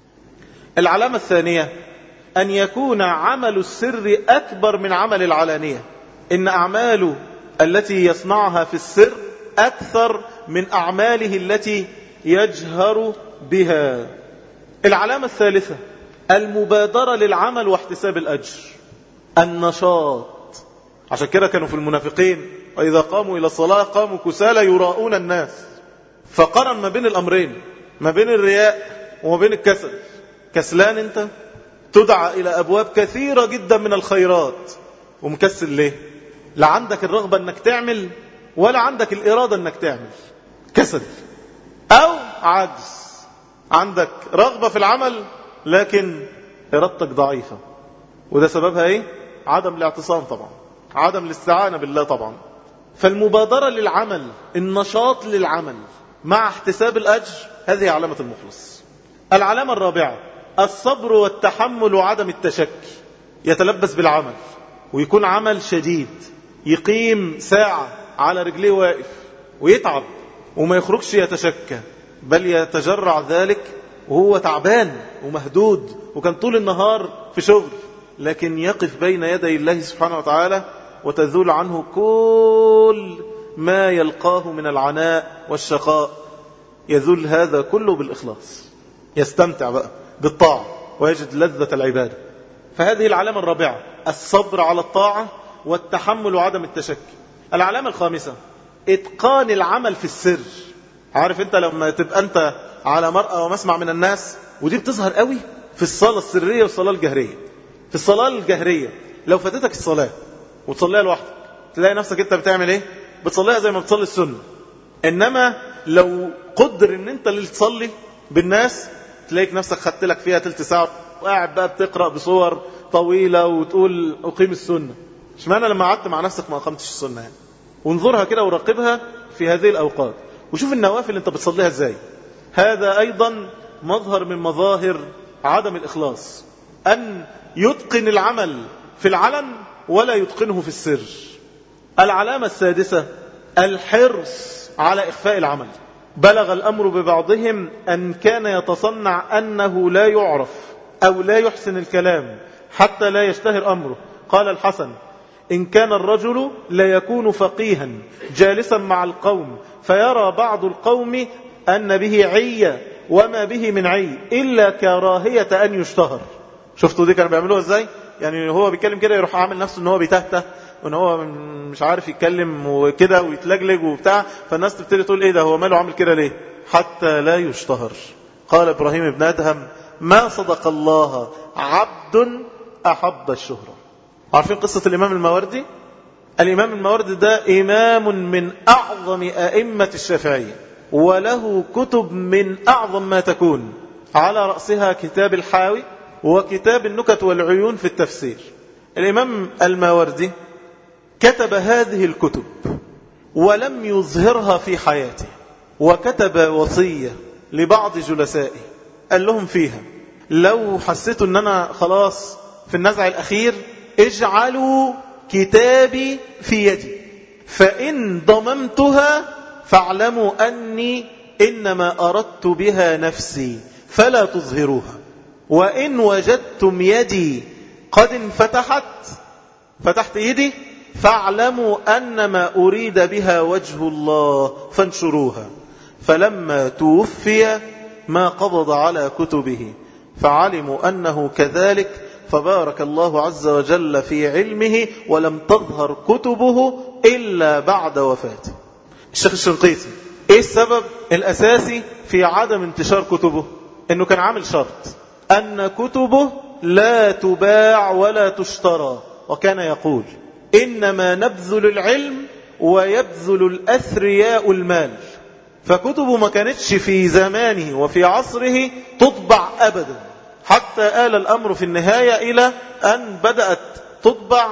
[SPEAKER 1] العلامة الثانية أن يكون عمل السر أكبر من عمل العلانية، إن أعماله التي يصنعها في السر أكثر من أعماله التي يجهر بها. العلامة الثالثة المبادرة للعمل واحتساب الأجر، النشاط. عشان كده كانوا في المنافقين وإذا قاموا إلى الصلاة قاموا كسالى يراؤون الناس، فقرن ما بين الأمرين، ما بين الرياء وما بين الكسل. كسلان أنت تدعى إلى أبواب كثيرة جدا من الخيرات ومكسل ليه؟ لا عندك الرغبة أنك تعمل ولا عندك الإرادة أنك تعمل، كسل أو عجز. عندك رغبة في العمل لكن إرادتك ضعيفة، وده سببها إيه؟ عدم الاعتصام طبعا، عدم الاستعانة بالله طبعا. فالمبادرة للعمل، النشاط للعمل مع احتساب الأجر، هذه علامة المخلص. العلامة الرابعة الصبر والتحمل وعدم التشكي. يتلبس بالعمل ويكون عمل شديد، يقيم ساعة على رجليه واقف ويتعب وما يخرجش يتشكى، بل يتجرع ذلك وهو تعبان ومهدود وكان طول النهار في شغل، لكن يقف بين يدي الله سبحانه وتعالى وتذول عنه كل ما يلقاه من العناء والشقاء. يذل هذا كله بالإخلاص، يستمتع بقى بالطاعة ويجد لذة العبادة. فهذه العلامة الرابعة الصبر على الطاعة والتحمل وعدم التشكي. العلامة الخامسة إتقان العمل في السر. عارف انت لما تبقى انت على مرأى ومسمع من الناس ودي بتظهر قوي في الصلاة السرية والصلاة الجهرية. في الصلاة الجهرية لو فاتتك الصلاة وتصليها لوحدك تلاقي نفسك انت بتعمل ايه؟ بتصليها زي ما بتصلي السنة. انما لو قدر ان انت اللي تصلي بالناس تلاقيك نفسك خدت لك فيها تلت ساعة وقاعد بقى بتقرأ بصور طويلة وتقول أقيم السنة. اشمعنى لما قعدت مع نفسك ما أقمتش السنة يعني؟ وانظرها كده وراقبها في هذه الأوقات وشوف النوافل انت بتصليها ازاي. هذا أيضا مظهر من مظاهر عدم الإخلاص، أن يتقن العمل في العلن ولا يتقنه في السر. العلامة السادسة الحرص على إخفاء العمل. بلغ الأمر ببعضهم أن كان يتصنع أنه لا يعرف أو لا يحسن الكلام حتى لا يشتهر أمره. قال الحسن: إن كان الرجل لا يكون فقيها جالسا مع القوم فيرى بعض القوم أن به عية وما به من عي إلا كراهية أن يشتهر. شفتوا دي كانوا بيعملوها ازاي؟ يعني هو بيتكلم كده يروح عامل نفسه ان هو بيتهته وان هو مش عارف يتكلم وكده ويتلجلج وبتاع، فالناس تبتدي تقول ايه ده، هو ماله عامل كده ليه؟ حتى لا يشتهر. قال ابراهيم بن ادهم: ما صدق الله عبد احب الشهرة. عارفين قصة الامام الماوردي؟ الامام الماوردي ده امام من اعظم ائمة الشافعية، وله كتب من اعظم ما تكون، على رأسها كتاب الحاوي وكتاب النكت والعيون في التفسير. الإمام الماوردي كتب هذه الكتب ولم يظهرها في حياته، وكتب وصية لبعض جلسائه قال لهم فيها: لو حسيتوا ان انا خلاص في النزع الأخير اجعلوا كتابي في يدي، فإن ضممتها فاعلموا أني إنما أردت بها نفسي فلا تظهروها، وإن وجدتم يدي قد فتحت يدي فاعلموا أنما أريد بها وجه الله فانشروها. فلما توفي ما قبض على كتبه فعلموا أنه كذلك، فبارك الله عز وجل في علمه ولم تظهر كتبه إلا بعد وفاته. الشيخ الشنقيطي ايه السبب الأساسي في عدم انتشار كتبه؟ انه كان عامل شرط أن كتبه لا تباع ولا تشترى، وكان يقول: إنما نبذل العلم ويبذل الأثرياء المال. فكتبه ما كانتش في زمانه وفي عصره تطبع أبدا، حتى آل الأمر في النهاية إلى أن بدأت تطبع،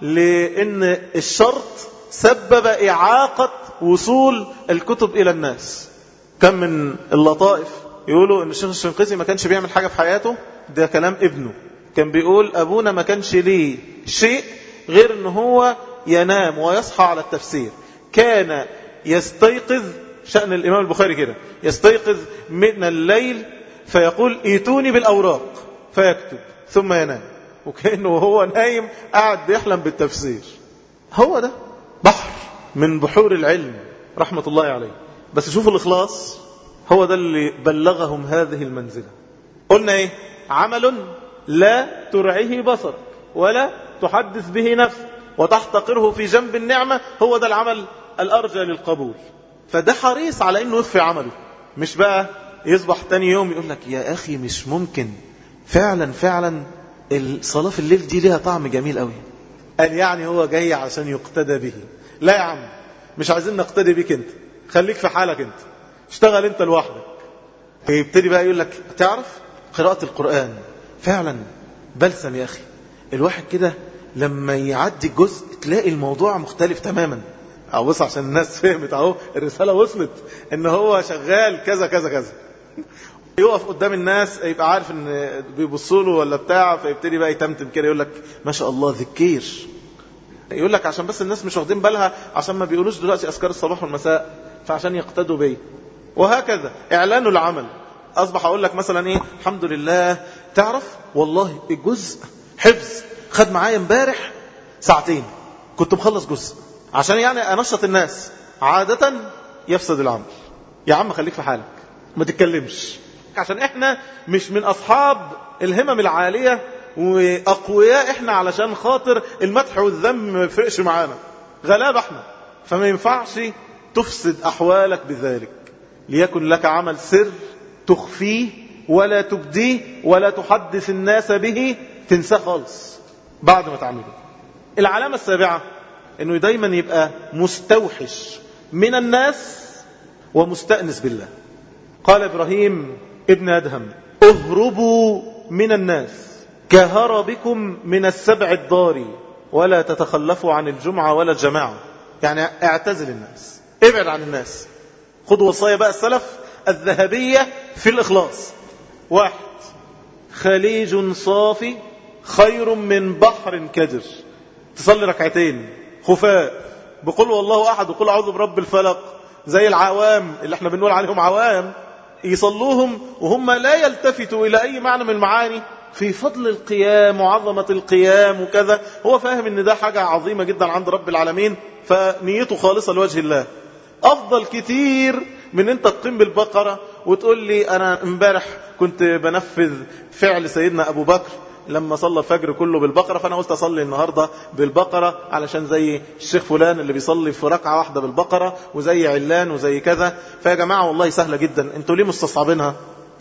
[SPEAKER 1] لأن الشرط سبب إعاقة وصول الكتب إلى الناس. كم من اللطائف يقولوا ان الشيخ الشنقيطي ما كانش بيعمل حاجة في حياته، ده كلام ابنه. كان بيقول: أبونا ما كانش ليه شيء غير ان هو ينام ويصحى على التفسير. كان يستيقظ، شأن الإمام البخاري كده، يستيقظ من الليل فيقول: ائتوني بالأوراق، فيكتب ثم ينام، وكأنه هو نايم قاعد يحلم بالتفسير. هو ده بحر من بحور العلم رحمة الله عليه. بس شوفوا الإخلاص، هو ده اللي بلغهم هذه المنزلة. قلنا ايه؟ عمل لا ترعيه بصر ولا تحدث به نفس وتحتقره في جنب النعمة، هو ده العمل الأرجى للقبول. فده حريص على انه يخفي عمله، مش بقى يصبح تاني يوم يقول لك: يا أخي مش ممكن، فعلا الصلاة في الليل دي ليها طعم جميل قوي. قال يعني هو جاي عشان يقتدى به. لا يا عم، مش عايزين نقتدي بك انت، خليك في حالك انت، اشتغل انت لوحدك. يبتدي بقى يقول لك: تعرف قراءة القرآن فعلا بلسم يا أخي، الواحد كده لما يعدي الجزء تلاقي الموضوع مختلف تماما. بص عشان الناس فهمت اهو، الرسالة وصلت ان هو شغال كذا كذا كذا. يقف قدام الناس يبقى عارف ان بيبصوا له ولا بتاع، فيبتدي بقى يتمتم كده يقول لك: ما شاء الله ذكير. يقول لك عشان بس الناس مش واخدين بالها، عشان ما بيقولوش دلوقتي أذكار الصباح والمساء، فعشان يقتدوا بيه. وهكذا إعلان العمل. أصبح أقول لك مثلا إيه: الحمد لله، تعرف والله الجزء حفظ خد معايا امبارح ساعتين، كنت مخلص جزء، عشان يعني أنشط الناس. عادة يفسد العمل. يا عم خليك في حالك، ما تتكلمش، عشان احنا مش من أصحاب الهمم العالية وأقوياء احنا علشان خاطر المدح والذم ما يفرقش معانا، غلاب احنا. فما ينفعش تفسد أحوالك بذلك. ليكن لك عمل سر تخفيه ولا تبديه ولا تحدث الناس به، تنساه خالص بعد ما تعمله. العلامة السابعة انه دايما يبقى مستوحش من الناس ومستأنس بالله. قال إبراهيم ابن أدهم: اهربوا من الناس كهربكم من السبع الضاري ولا تتخلفوا عن الجمعة ولا الجماعة. يعني اعتزل الناس، ابعد عن الناس. خذوا وصايا بقى السلف الذهبية في الإخلاص. 1: خليج صافي خير من بحر كدر. تصلي ركعتين خفاء بقول والله أحد وقل أعوذ برب الفلق، زي العوام اللي احنا بنقول عليهم عوام، يصلوهم وهم لا يلتفتوا إلى أي معنى من المعاني في فضل القيام وعظمة القيام وكذا. هو فاهم ان ده حاجة عظيمة جدا عند رب العالمين، فنيته خالصة لوجه الله. أفضل كتير من انت تقيم بالبقرة وتقول لي أنا امبارح كنت بنفذ فعل سيدنا أبو بكر لما صلى الفجر كله بالبقرة، فأنا قلت أصلي النهاردة بالبقرة علشان زي الشيخ فلان اللي بيصلي في ركعة واحدة بالبقرة وزي علان وزي كذا. فيا جماعة والله سهلة جدا، انتوا ليه مستصعبينها؟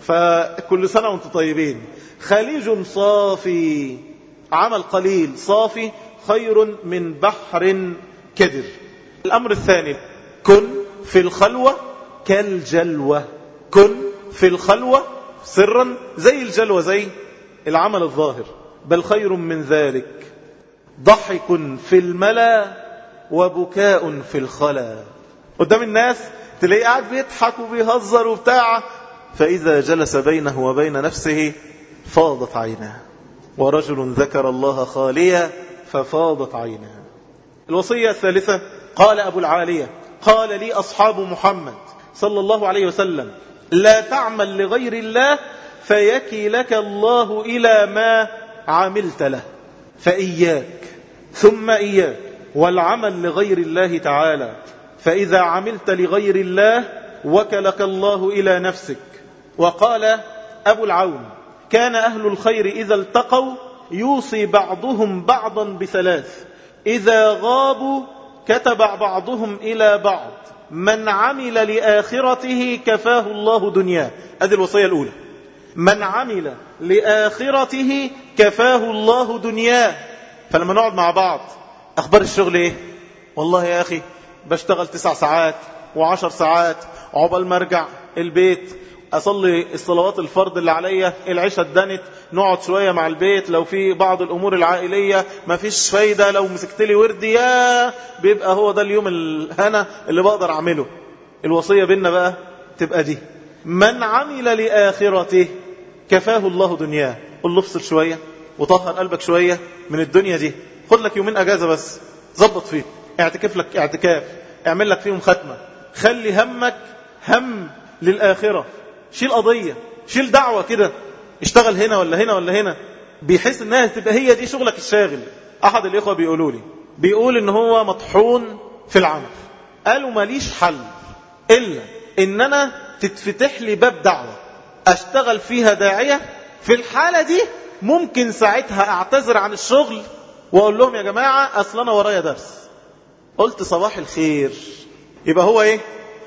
[SPEAKER 1] فكل سنة وانتم طيبين. خليج صافي، عمل قليل صافي خير من بحر كدر. الأمر الثاني: كن في الخلوة كالجلوة. كن في الخلوة سرا زي الجلوة، زي العمل الظاهر، بل خير من ذلك. ضحك في الملا وبكاء في الخلا. قدام الناس تلاقيه قاعد بيضحك وبيهزر وبتاع، فإذا جلس بينه وبين نفسه فاضت عيناه. ورجل ذكر الله خاليا ففاضت عيناه. الوصية الثالثة: قال أبو العالية: قال لي أصحاب محمد صلى الله عليه وسلم: لا تعمل لغير الله فيكلك الله إلى ما عملت له. فإياك ثم إياك والعمل لغير الله تعالى، فإذا عملت لغير الله وكلك الله إلى نفسك. وقال أبو العون: كان أهل الخير إذا التقوا يوصي بعضهم بعضا بثلاث: إذا غابوا كتب بعضهم إلى بعض: من عمل لآخرته كفاه الله دنياه. هذه الوصية الأولى: من عمل لآخرته كفاه الله دنياه. فلما نقعد مع بعض، أخبار الشغل إيه؟ والله يا أخي بشتغل 9 ساعات و10 ساعات عقبال ما ارجع البيت أصلي الصلوات الفرض اللي عليا، العشاء اتدنت، نقعد شوية مع البيت، لو في بعض الأمور العائلية ما فيش فايدة، لو مسكت لي وردي يا بيبقى هو ده اليوم الهنا اللي بقدر أعمله. الوصية بيننا بقى تبقى دي: من عمل لآخرته كفاه الله دنياه. قل له افصل شوية وطهر قلبك شوية من الدنيا دي، خد لك يومين أجازة بس، ظبط فيه، اعتكف لك اعتكاف، اعمل لك فيهم ختمة، خلي همك هم للآخرة، شيل قضية، شيل دعوة كده، اشتغل هنا ولا هنا ولا هنا، بيحس انها تبقى هي دي شغلك الشاغل. احد الاخوة بيقولوا لي، بيقول ان هو مطحون في العمل، قالوا ماليش حل الا ان انا تتفتح لي باب دعوة اشتغل فيها داعية. في الحالة دي ممكن ساعتها اعتذر عن الشغل واقول لهم يا جماعة اصل انا ورايا درس. قلت صباح الخير. يبقى هو ايه؟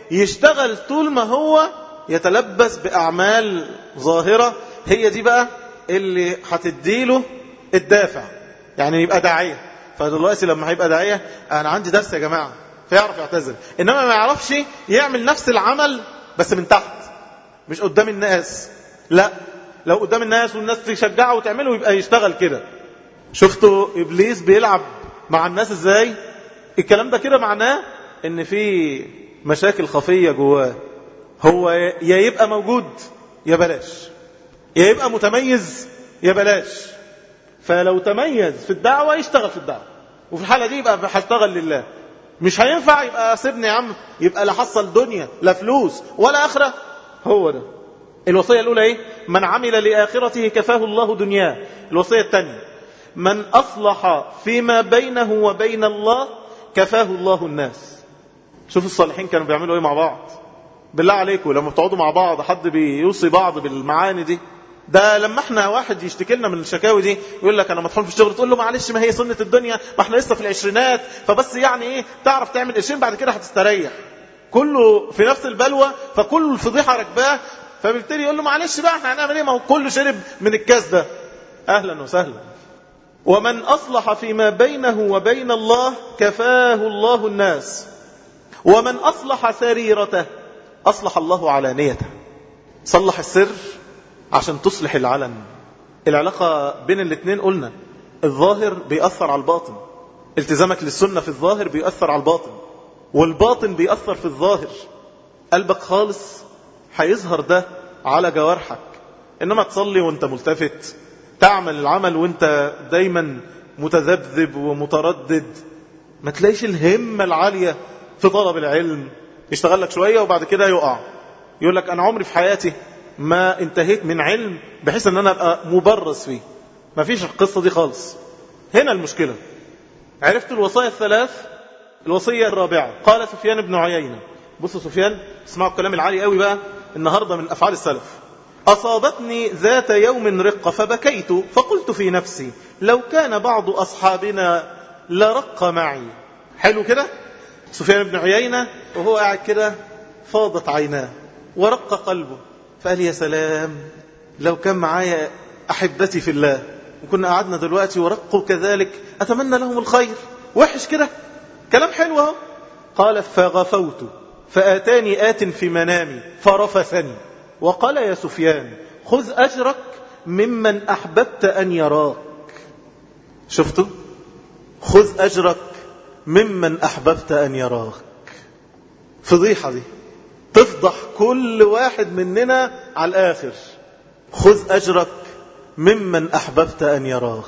[SPEAKER 1] يشتغل طول ما هو يتلبس بأعمال ظاهرة، هي دي بقى اللي هتديله الدافع، يعني يبقى داعية. فدلوقتي لما هيبقى داعية أنا عندي درس يا جماعة، فيعرف يعتذر. إنما ما يعرفش يعمل نفس العمل بس من تحت، مش قدام الناس. لا، لو قدام الناس والناس تشجعه وتعمله يبقى يشتغل كده. شفتوا إبليس بيلعب مع الناس إزاي؟ الكلام ده كده معناه إن في مشاكل خفية جواه. هو يا يبقى موجود يا بلاش، يا يبقى متميز يا بلاش. فلو تميز في الدعوة يشتغل في الدعوة، وفي الحالة دي يبقى هشتغل لله. مش هينفع يبقى سيبني يا عم، يبقى لا حصل دنيا لا فلوس ولا آخرة. هو ده. الوصية الأولى ايه؟ من عمل لآخرته كفاه الله دنياه. الوصية الثانية: من أصلح فيما بينه وبين الله كفاه الله الناس. شوفوا الصالحين كانوا بيعملوا ايه مع بعض. بالله عليكم لما بتقعدوا مع بعض حد بيوصي بعض بالمعاني دي؟ ده لما احنا واحد يشتكي لنا من الشكاوي دي يقول لك انا مطحون في الشغل، تقول له معلش ما هي سنة الدنيا، ما احنا لسه في العشرينات، فبس يعني ايه تعرف تعمل قرشين بعد كده هتستريح. كله في نفس البلوى، فكل الفضيحة ركباه، فبالتالي يقول له معلش بقى احنا هنعمل ايه، ما هو كله شرب من الكاس ده. اهلا وسهلا. ومن اصلح فيما بينه وبين الله كفاه الله الناس، ومن اصلح سريرته اصلح الله علانيته. صلح السر عشان تصلح العلن. العلاقة بين الاثنين قلنا الظاهر بيأثر على الباطن، التزامك للسنة في الظاهر بيأثر على الباطن، والباطن بيأثر في الظاهر. قلبك خالص هيظهر ده على جوارحك. إنما تصلي وانت ملتفت، تعمل العمل وانت دايما متذبذب ومتردد، ما تلاقيش الهمة العالية في طلب العلم. يشتغل لك شوية وبعد كده يقع، يقول لك أنا عمري في حياتي ما انتهيت من علم بحيث أن أنا أبقى مبرز فيه. ما فيش القصة دي خالص. هنا المشكلة. عرفت الوصايا الثلاث. الوصية الرابعة قال سفيان بن عيينة، بصوا سفيان، اسمعوا الكلام العالي قوي بقى النهاردة من أفعال السلف. أصابتني ذات يوم رقة فبكيت فقلت في نفسي لو كان بعض أصحابنا لرق معي. حلو كده. سفيان بن عيينة وهو قاعد كده فاضت عيناه ورق قلبه، فقال يا سلام لو كان معايا أحبتي في الله وكنا قعدنا دلوقتي ورقوا كذلك، أتمنى لهم الخير. وحش كده، كلام حلو اهو. قال فغفوت فآتاني آت في منامي فرفثني وقال يا سفيان خذ أجرك ممن أحببت أن يراك. شفتوا؟ خذ أجرك ممن أحببت أن يراك. فضيحة دي تفضح كل واحد مننا على الآخر. خذ أجرك ممن أحببت أن يراك.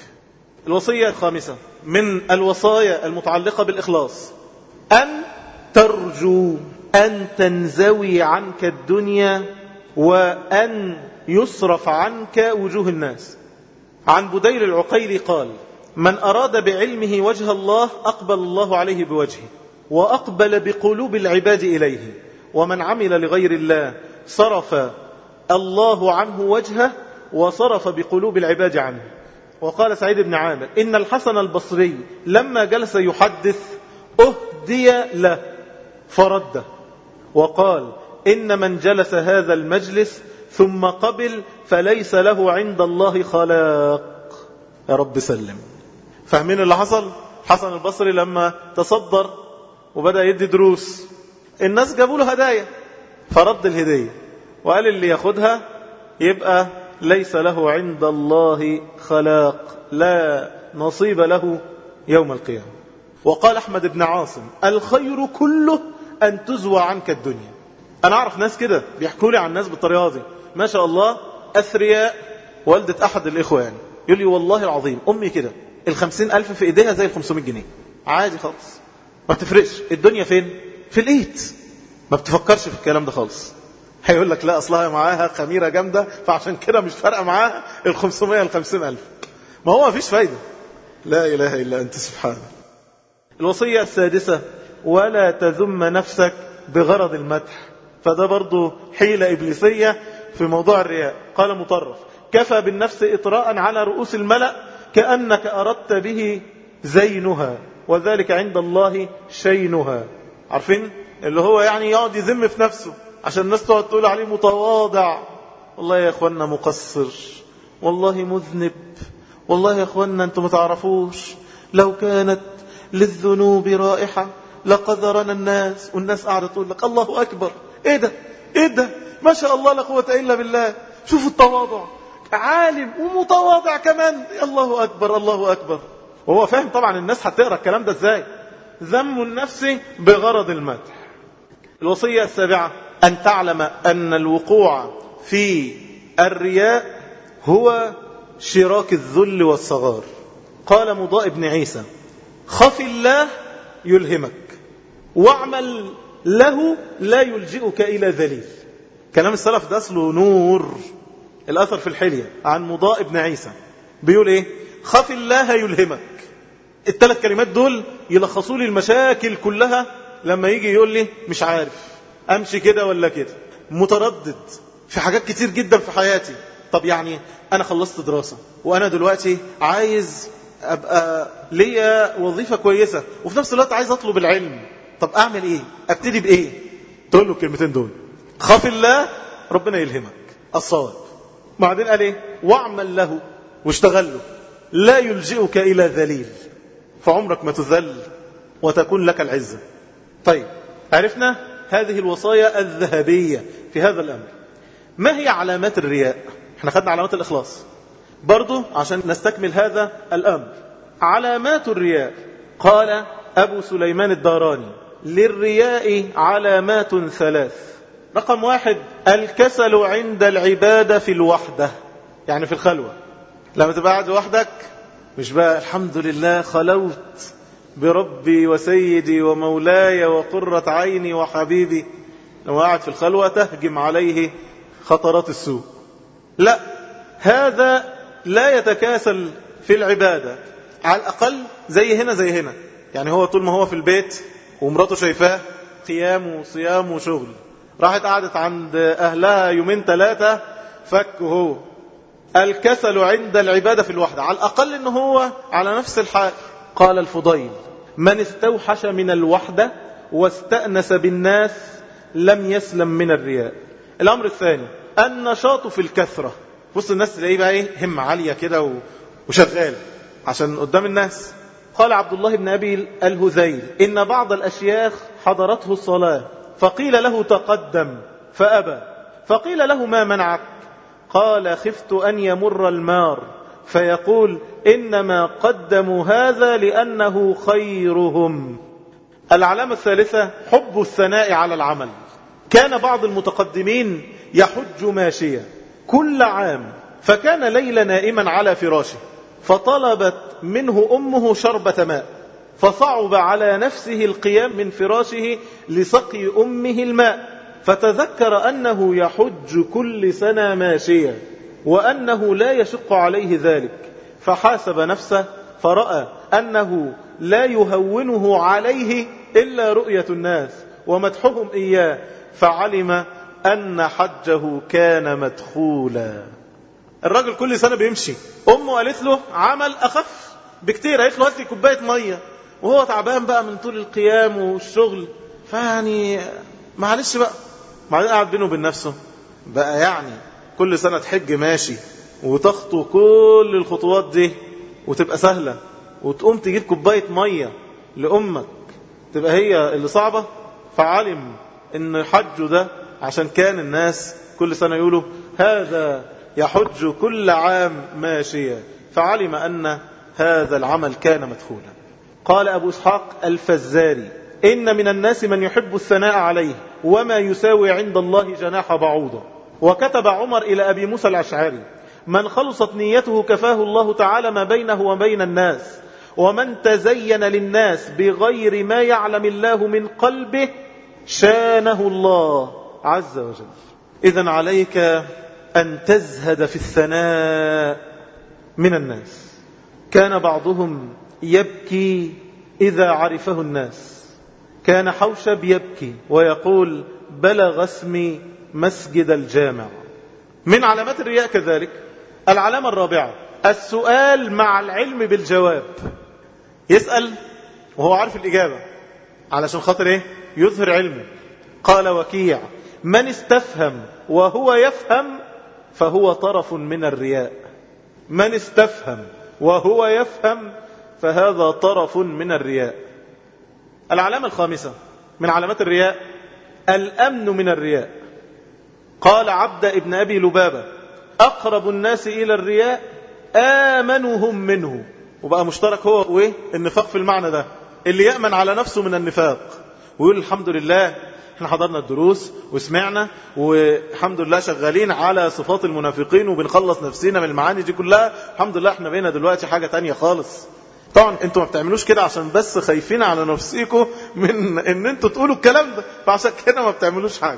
[SPEAKER 1] الوصية الخامسة من الوصايا المتعلقة بالإخلاص أن ترجو أن تنزوي عنك الدنيا وأن يصرف عنك وجوه الناس. عن بديل العقيلي قال من أراد بعلمه وجه الله أقبل الله عليه بوجهه وأقبل بقلوب العباد إليه، ومن عمل لغير الله صرف الله عنه وجهه وصرف بقلوب العباد عنه. وقال سعيد بن عامر إن الحسن البصري لما جلس يحدث أهدي له فرده، وقال إن من جلس هذا المجلس ثم قبل فليس له عند الله خلاق. يا رب سلم. فاهمين اللي حصل؟ حسن البصري لما تصدر وبدأ يدي دروس، الناس جابوا له هدايا فرد الهدية وقال اللي ياخدها يبقى ليس له عند الله خلاق، لا نصيب له يوم القيامة. وقال أحمد بن عاصم الخير كله أن تزوى عنك الدنيا. أنا أعرف ناس كده بيحكوا لي عن ناس بالطريقة دي ما شاء الله أثرياء. والدة أحد الإخوة يعني يقول لي والله العظيم أمي كده 50,000 في إيديها زي 500 جنيه عادي خالص، ما بتفرقش. الدنيا فين؟ في الإيد. ما بتفكرش في الكلام ده خالص. هيقول لك لا أصلها معاها خميرة جامدة فعشان كده مش فارقة معاها 500 50,000. ما هو ما فيش فايدة. لا إله إلا أنت سبحانه. الوصية السادسة ولا تذم نفسك بغرض المدح. فده برضو حيلة إبليسية في موضوع الرياء. قال مطرف كفى بالنفس إطراء على رؤوس الملأ كأنك أردت به زينها وذلك عند الله شينها. عارفين اللي هو يعني يقعد يذم في نفسه عشان الناس تقعد تقول عليه متواضع. والله يا أخوانا مقصر، والله مذنب، والله يا أخوانا أنتم ما تعرفوش لو كانت للذنوب رائحة لقذرنا الناس. والناس قاعدة تقول لك الله أكبر، إيه ده إيه ده ما شاء الله لا قوة إلا بالله. شوفوا التواضع، عالم ومتواضع كمان، الله أكبر الله أكبر. وهو فاهم طبعا الناس هتقرأ الكلام ده إزاي. ذم النفس بغرض المدح. الوصية السابعة أن تعلم أن الوقوع في الرياء هو شراك الذل والصغار. قال مضاء بن عيسى خف الله يلهمك واعمل له لا يلجئك إلى ذليل. كلام السلف ده أصله نور. الأثر في الحلية عن مضاء بن عيسى بيقول إيه؟ خف الله يلهمك. الثلاث كلمات دول يلخصوا لي المشاكل كلها. لما يجي يقول لي مش عارف أمشي كده ولا كده، متردد في حاجات كتير جدا في حياتي. طب يعني أنا خلصت دراسة وأنا دلوقتي عايز أبقى ليا وظيفة كويسة وفي نفس الوقت عايز أطلب العلم. طب أعمل إيه؟ أبتدي بإيه؟ تقول له الكلمتين دول خاف الله ربنا يلهمك الصواب. بعدين قال ايه؟ واعمل له، واشتغل له، لا يلجئك إلى ذليل، فعمرك ما تذل وتكون لك العزة. طيب، عرفنا هذه الوصايا الذهبية في هذا الأمر. ما هي علامات الرياء؟ احنا خدنا علامات الإخلاص برضو عشان نستكمل هذا الأمر. علامات الرياء، قال أبو سليمان الداراني: للرياء علامات ثلاث. رقم 1: الكسل عند العبادة في الوحدة، يعني في الخلوة. لما تبقى قاعد لوحدك، مش بقى الحمد لله خلوت بربي وسيدي ومولاي وقرة عيني وحبيبي، لما قاعد في الخلوة تهجم عليه خطرات السوء. لا، هذا لا يتكاسل في العبادة، على الأقل زي هنا زي هنا. يعني هو طول ما هو في البيت ومراته شايفاه قيام وصيام وشغل، راحت قعدت عند أهلها يومين 3 فك هو. الكسل عند العبادة في الوحدة، على الأقل إنه هو على نفس الحال. قال الفضيل: من استوحش من الوحدة واستأنس بالناس لم يسلم من الرياء. الأمر الثاني: النشاط في الكثرة. بص الناس تلاقيه بقى ايه، همة عالية كده وشغال عشان قدام الناس. قال عبد الله بن أبي الهذيل: إن بعض الأشياخ حضرته الصلاة فقيل له تقدم فأبى، فقيل له ما منعك؟ قال: خفت أن يمر المار فيقول إنما قدموا هذا لأنه خيرهم. العلامة الثالثة: حب الثناء على العمل. كان بعض المتقدمين يحج ماشيا كل عام، فكان ليلة نائما على فراشه، فطلبت منه أمه شربة ماء، فصعب على نفسه القيام من فراشه لسقي أمه الماء، فتذكر أنه يحج كل سنة ماشيا وأنه لا يشق عليه ذلك، فحاسب نفسه فرأى أنه لا يهونه عليه إلا رؤية الناس ومدحهم إياه، فعلم أن حجه كان مدخولا. الراجل كل سنة بيمشي، أمه قالت له عمل أخف بكتير، قالت له هات لي كوباية مية، وهو تعبان بقى من طول القيام والشغل، فيعني معلش بقى. بعدين قاعد بينه وبين نفسه بقى، يعني كل سنة تحج ماشي وتخطو كل الخطوات دي وتبقى سهلة، وتقوم تجيب كوباية مية لأمك تبقى هي اللي صعبة. فعلم ان حجه ده عشان كان الناس كل سنة يقولوا هذا يحج كل عام ماشيا، فعلم أن هذا العمل كان مدخولا. قال أبو إسحاق الفزاري: إن من الناس من يحب الثناء عليه وما يساوي عند الله جناح بعوضة. وكتب عمر إلى أبي موسى الأشعري: من خلصت نيته كفاه الله تعالى ما بينه وبين الناس، ومن تزين للناس بغير ما يعلم الله من قلبه شانه الله عز وجل. إذن عليك أن تزهد في الثناء من الناس. كان بعضهم يبكي إذا عرفه الناس. كان حوشب يبكي ويقول: بلغ اسمي مسجد الجامع. من علامات الرياء كذلك العلامة الرابعة: السؤال مع العلم بالجواب. يسأل وهو عارف الإجابة علشان خاطر إيه؟ يظهر علمه. قال وكيع: من استفهم وهو يفهم فهو طرف من الرياء. من استفهم وهو يفهم فهذا طرف من الرياء. العلامة الخامسة من علامات الرياء: الأمن من الرياء. قال عبد ابن أبي لبابة: أقرب الناس إلى الرياء آمنهم منه. وبقى مشترك هو وإيه؟ النفاق في المعنى ده، اللي يأمن على نفسه من النفاق ويقول الحمد لله احنا حضرنا الدروس وسمعنا، والحمد لله شغالين على صفات المنافقين وبنخلص نفسنا من المعاني دي كلها، الحمد لله احنا بقينا دلوقتي حاجة تانية خالص. طبعا انتوا ما بتعملوش كده عشان بس خايفين على نفسيكم من ان انتوا تقولوا الكلام ده، فعشان كده ما بتعملوش حاجة.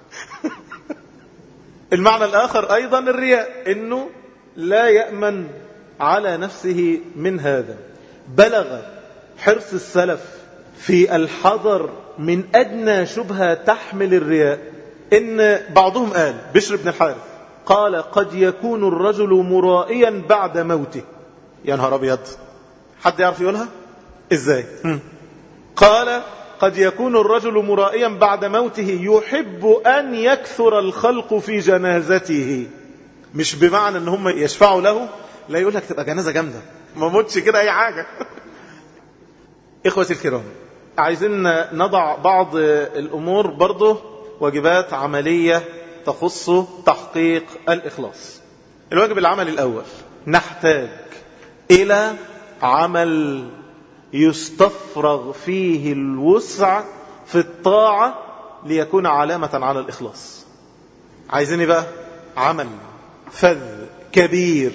[SPEAKER 1] المعنى الآخر أيضا الرياء، انه لا يأمن على نفسه من هذا. بلغ حرص السلف في الحذر من أدنى شبهة تحمل الرياء، إن بعضهم قال، بشر بن الحارث قال: قد يكون الرجل مرائيا بعد موته. يا نهار أبيض، حد يعرف يقولها إزاي؟ قال: قد يكون الرجل مرائيا بعد موته يحب أن يكثر الخلق في جنازته. مش بمعنى ان هم يشفعوا له، لا، يقول لك تبقى جنازة جامدة ما موتش كده اي حاجة. اخوتي الكرام، عايزين نضع بعض الامور برضه واجبات عملية تخص تحقيق الإخلاص. الواجب العملي الأول، نحتاج إلى عمل يستفرغ فيه الوسع في الطاعة ليكون علامة على الإخلاص. عايزين بقى عمل فذ كبير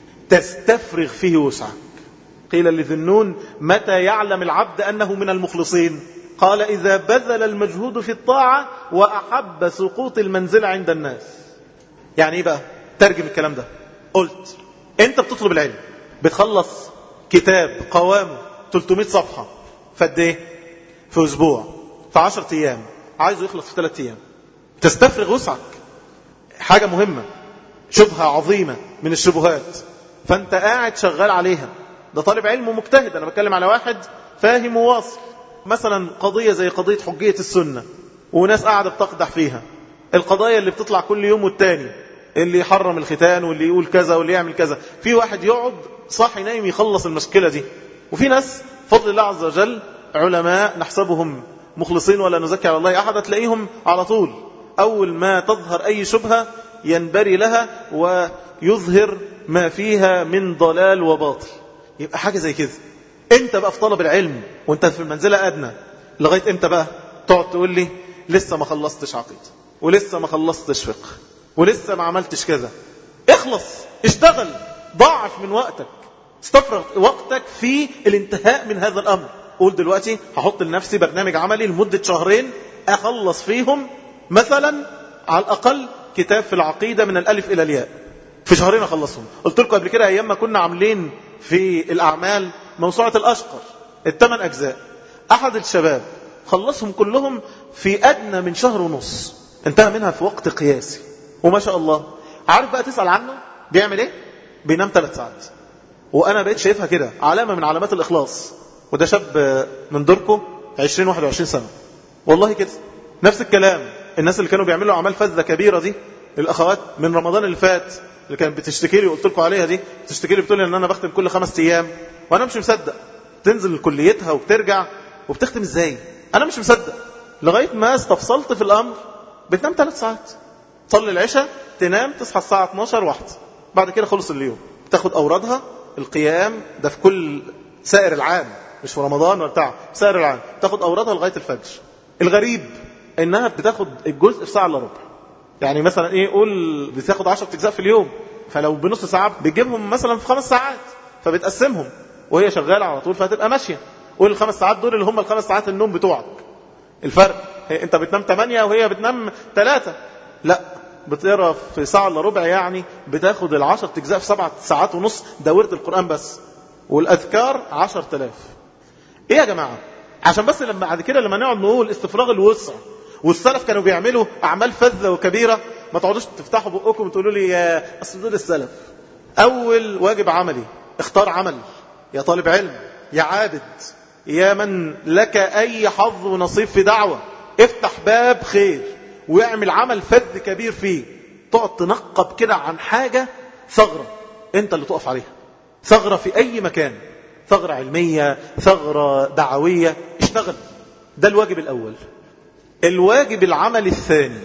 [SPEAKER 1] تستفرغ فيه وسعك. قيل لذنون متى يعلم العبد أنه من المخلصين؟ قال إذا بذل المجهود في الطاعة وأحب سقوط المنزل عند الناس. يعني إيه بقى؟ ترجم الكلام ده. قلت أنت بتطلب العلم، بتخلص كتاب قوامه 300 صفحة فقد إيه؟ في أسبوع، في 10 أيام، عايزه يخلص في 3 أيام. تستفرغ وسعك. حاجة مهمة، شبهة عظيمة من الشبهات، فأنت قاعد شغال عليها. ده طالب علم ومجتهد، أنا بتكلم على واحد فاهم وواصل. مثلا قضية زي قضية حجية السنة، وناس قاعدة بتقدح فيها. القضايا اللي بتطلع كل يوم والتاني، اللي يحرم الختان واللي يقول كذا واللي يعمل كذا، في واحد يقعد صاحي نايم يخلص المشكلة دي. وفي ناس فضل الله عز وجل علماء نحسبهم مخلصين ولا نزكي على الله أحد، تلاقيهم على طول أول ما تظهر أي شبهة ينبري لها ويظهر ما فيها من ضلال وباطل. يبقى حاجة زي كده. انت بقى في طلب العلم وانت في المنزلة أدنى، لغاية امتى بقى تقعد تقول لي لسه ما خلصتش عقيدة، ولسه ما خلصتش فقه، ولسه ما عملتش كذا؟ اخلص، اشتغل، ضاعف من وقتك، استفرغ وقتك في الانتهاء من هذا الأمر. قول دلوقتي هحط لنفسي برنامج عملي لمدة 2 شهر أخلص فيهم مثلا على الأقل كتاب في العقيدة من الألف إلى الياء، في 2 شهر أخلصهم. قلت لكم قبل كده أيام ما كنا عاملين في الأعمال موسوعة الأشقر 8 أجزاء، أحد الشباب خلصهم كلهم في أدنى من 1.5 شهر، انتهى منها في وقت قياسي وما شاء الله. عارف بقى تسأل عنه بيعمل ايه؟ بينام 3 ساعات. وأنا بقيت شايفها كده علامة من علامات الإخلاص. وده شاب من دوركم 20-21 سنة، والله كده نفس الكلام. الناس اللي كانوا بيعملوا أعمال فذة كبيرة دي، الأخوات من رمضان اللي فات اللي كانت بتشتكي لي وقلت لكم عليها دي، بتشتكي لي بتقول لي ان انا بختم كل 5 أيام، وانا مش مصدق. تنزل كليتها وبترجع وبتختم ازاي؟ انا مش مصدق. لغايه ما استفصلت في الامر، بتنام 3 ساعات، تصلي العشاء، تنام، تصحى الساعه 12 1، بعد كده خلص اليوم. تاخد اورادها القيام ده في كل سائر العام، مش في رمضان ولا بتاع، سائر العام تاخد اورادها لغايه الفجر. الغريب انها بتاخد الجزء في 1.25 ساعة. يعني مثلا ايه، قول بتاخد 10 أجزاء في اليوم، فلو بنص ساعة بتجيبهم مثلا في 5 ساعات، فبتقسمهم وهي شغالة على طول، فهتبقى ماشية. قول ال5 ساعات دول اللي هم ال5 ساعات النوم بتوعك. الفرق انت بتنام 8 وهي بتنام 3. لا، بتقرا في 1.25 ساعة، يعني بتاخد 10 أجزاء في 7.5 ساعات. ده ورد القرآن بس، والأذكار 10,000. ايه يا جماعة؟ عشان بس لما بعد كده لما نقعد نقول استفراغ الوسع، والسلف كانوا بيعملوا أعمال فذة وكبيرة، ما تقعدوش تفتحوا بقكم وتقولوا لي يا أصل دول السلف. أول واجب عملي، اختار عمل يا طالب علم، يا عابد، يا من لك أي حظ ونصيب في دعوة. افتح باب خير واعمل عمل فذ كبير فيه. تقعد تنقب كده عن حاجة ثغرة انت اللي تقف عليها، ثغرة في أي مكان، ثغرة علمية، ثغرة دعوية، اشتغل. ده الواجب الأول. الواجب العمل الثاني،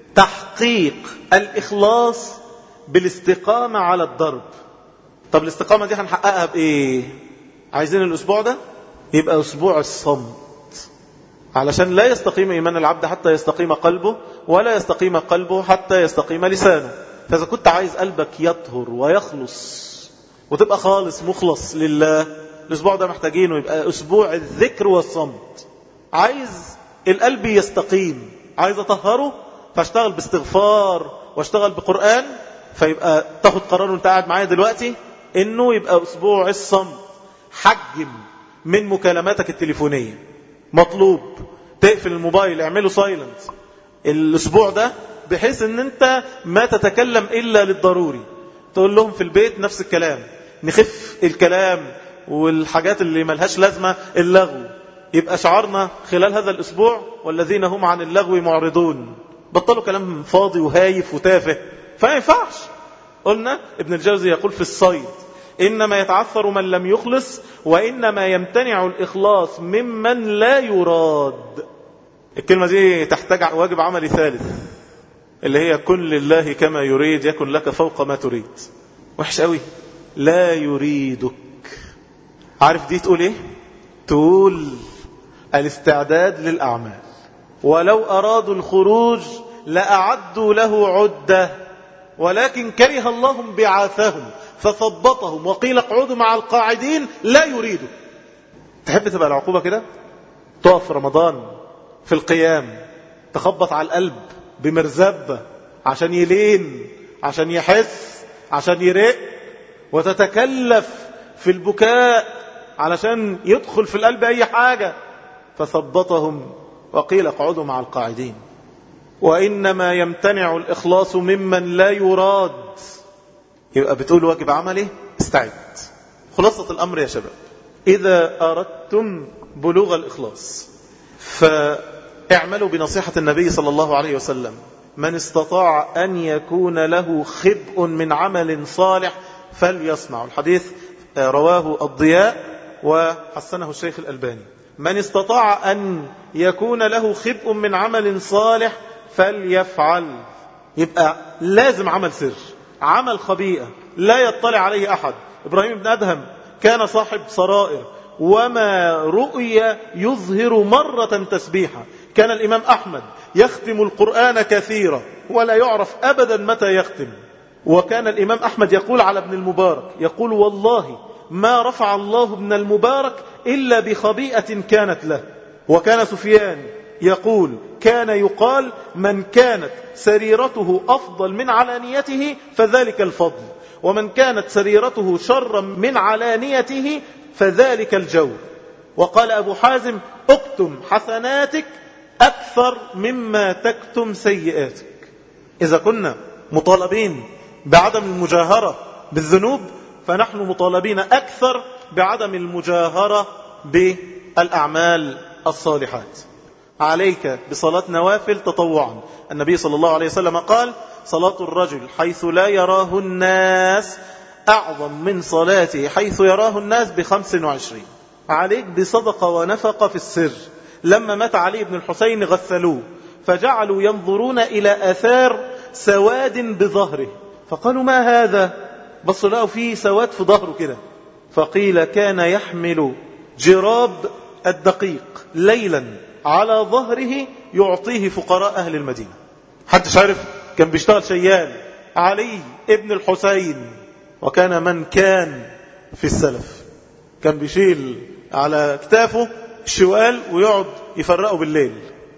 [SPEAKER 1] تحقيق الإخلاص بالاستقامة على الضرب. طب الاستقامة دي هنحققها بإيه؟ عايزين الأسبوع ده يبقى أسبوع الصمت، علشان لا يستقيم إيمان العبد حتى يستقيم قلبه، ولا يستقيم قلبه حتى يستقيم لسانه. فإذا كنت عايز قلبك يطهر ويخلص وتبقى خالص مخلص لله، الأسبوع ده محتاجينه يبقى أسبوع الذكر والصمت. عايز القلب يستقيم، عايز أطهره، فاشتغل باستغفار واشتغل بقرآن. فيبقى تاخد قرار وانت قاعد معايا دلوقتي انه يبقى أسبوع الصمت. حجم من مكالماتك التليفونية، مطلوب تقفل الموبايل، اعمله سايلنت الأسبوع ده، بحيث ان انت ما تتكلم إلا للضروري. تقول لهم في البيت نفس الكلام، نخف الكلام والحاجات اللي ملهاش لازمة، اللغو. يبقى شعارنا خلال هذا الأسبوع والذين هم عن اللغو معرضون. بطلوا كلام فاضي وهايف وتافه، فما ينفعش. قلنا ابن الجوزي يقول في الصيد: إنما يتعثر من لم يخلص، وإنما يمتنع الإخلاص ممن لا يراد. الكلمة دي تحتاج واجب عملي ثالث، اللي هي كن لله كما يريد يكن لك فوق ما تريد. وحش قوي لا يريدك. عارف دي تقول ايه؟ تقول الاستعداد للأعمال، ولو أرادوا الخروج لأعدوا له عدة، ولكن كره الله بعاثهم فثبطهم وقيل اقعدوا مع القاعدين لا يريدوا. تحب تبقى العقوبة كده؟ تقف رمضان في القيام تخبط على القلب بمرزبة عشان يلين، عشان يحس، عشان يرق، وتتكلف في البكاء علشان يدخل في القلب أي حاجة، فثبطهم وقيل اقعدوا مع القاعدين. وإنما يمتنع الإخلاص ممن لا يراد. يبقى بتقول واجب عملي استعد. خلاصة الأمر يا شباب، إذا أردتم بلوغ الإخلاص فاعملوا بنصيحة النبي صلى الله عليه وسلم: من استطاع أن يكون له خبء من عمل صالح فليصنع. الحديث رواه الضياء وحسنه الشيخ الألباني. من استطاع أن يكون له خبء من عمل صالح فليفعل. يبقى لازم عمل سر، عمل خبيئة لا يطلع عليه أحد. إبراهيم بن أدهم كان صاحب سرائر، وما رؤي يظهر مرة تسبيحة. كان الإمام أحمد يختم القرآن كثيرا ولا يعرف أبدا متى يختم. وكان الإمام أحمد يقول على ابن المبارك، يقول: والله ما رفع الله ابن المبارك إلا بخبيئة كانت له. وكان سفيان يقول: كان يقال: من كانت سريرته أفضل من علانيته فذلك الفضل، ومن كانت سريرته شرا من علانيته فذلك الجور. وقال أبو حازم: اكتم حسناتك أكثر مما تكتم سيئاتك. إذا كنا مطالبين بعدم المجاهرة بالذنوب فنحن مطالبين أكثر بعدم المجاهرة بالأعمال الصالحات. عليك بصلاة نوافل تطوعا. النبي صلى الله عليه وسلم قال: صلاة الرجل حيث لا يراه الناس أعظم من صلاته حيث يراه الناس ب25. عليك بصدقة ونفقة في السر. لما مات علي بن الحسين غسلوه فجعلوا ينظرون إلى أثار سواد بظهره، فقالوا: ما هذا؟ بصوا لقوا فيه سواد في ظهره كده. فقيل: كان يحمل جراب الدقيق ليلا على ظهره يعطيه فقراء أهل المدينة. حدش عارف كان بيشتغل شيال. علي ابن الحسين، وكان من كان في السلف كان بيشيل على كتافه الشوال ويقعد يفرقه بالليل.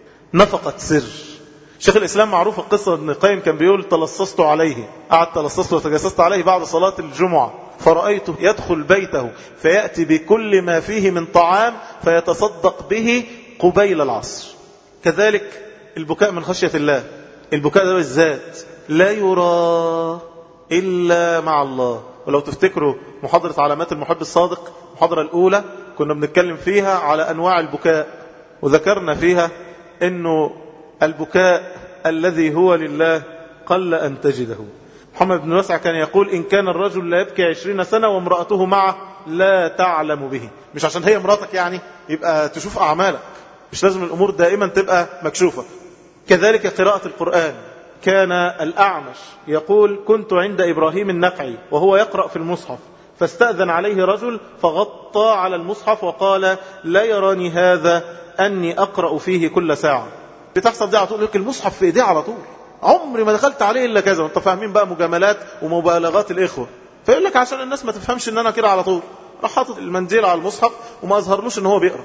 [SPEAKER 1] نفقة سر. شيخ الإسلام معروف القصة، ابن القيم كان بيقول: تلصصت عليه، قعدت تلصصت وتجسست عليه بعد صلاة الجمعة، فرأيته يدخل بيته فيأتي بكل ما فيه من طعام فيتصدق به قبيل العصر. كذلك البكاء من خشية الله. البكاء ده بالذات لا يرى إلا مع الله. ولو تفتكروا محاضرة علامات المحب الصادق، المحاضرة الأولى كنا بنتكلم فيها على أنواع البكاء، وذكرنا فيها أنه البكاء الذي هو لله قل أن تجده. محمد بن واسع كان يقول: إن كان الرجل لا يبكي 20 سنة وامرأته معه لا تعلم به. مش عشان هي امرأتك يعني يبقى تشوف أعمالك، مش لازم الأمور دائما تبقى مكشوفة. كذلك قراءة القرآن. كان الأعمش يقول: كنت عند إبراهيم النقعي وهو يقرأ في المصحف، فاستأذن عليه رجل فغطى على المصحف وقال: لا يراني هذا أني أقرأ فيه كل ساعة. بتحصل دي على طول، لك المصحف في إيديه على طول، عمري ما دخلت عليه إلا كذا. وانت فاهمين بقى مجاملات ومبالغات الإخوة، فيقول لك عشان الناس ما تفهمش ان أنا كده على طول راح حاطط المنديل على المصحف وما أظهرلوش ان هو بيقرأ،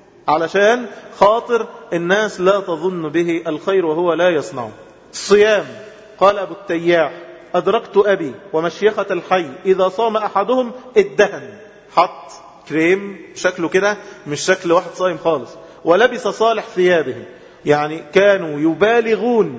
[SPEAKER 1] علشان خاطر الناس لا تظن به الخير وهو لا يصنعه. الصيام. قال أبو التياح: أدركت أبي ومشيخة الحي إذا صام أحدهم ادهن، حط كريم شكله كده مش شكل واحد صايم خالص، ولبس صالح ثيابه. يعني كانوا يبالغون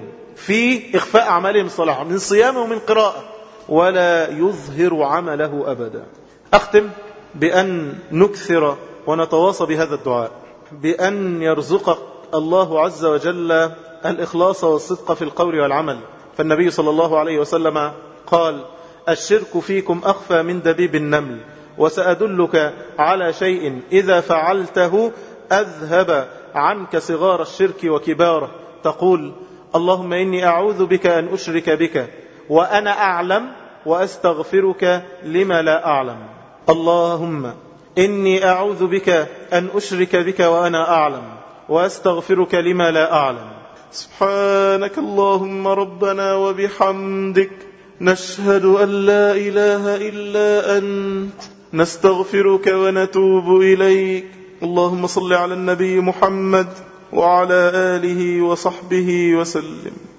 [SPEAKER 1] في إخفاء أعمالهم الصالحة من صيام ومن قراءة، ولا يظهر عمله أبدا. أختم بأن نكثر ونتواصى بهذا الدعاء. بأن يرزقك الله عز وجل الإخلاص والصدق في القول والعمل. فالنبي صلى الله عليه وسلم قال: الشرك فيكم أخفى من دبيب النمل، وسأدلك على شيء إذا فعلته أذهب عنك صغار الشرك وكباره. تقول: اللهم إني أعوذ بك أن أشرك بك وأنا أعلم، وأستغفرك لما لا أعلم. اللهم إني أعوذ بك أن أشرك بك وأنا أعلم، وأستغفرك لما لا أعلم. سبحانك اللهم ربنا وبحمدك، نشهد أن لا إله إلا أنت، نستغفرك ونتوب إليك. اللهم صل على النبي محمد وعلى آله وصحبه وسلم.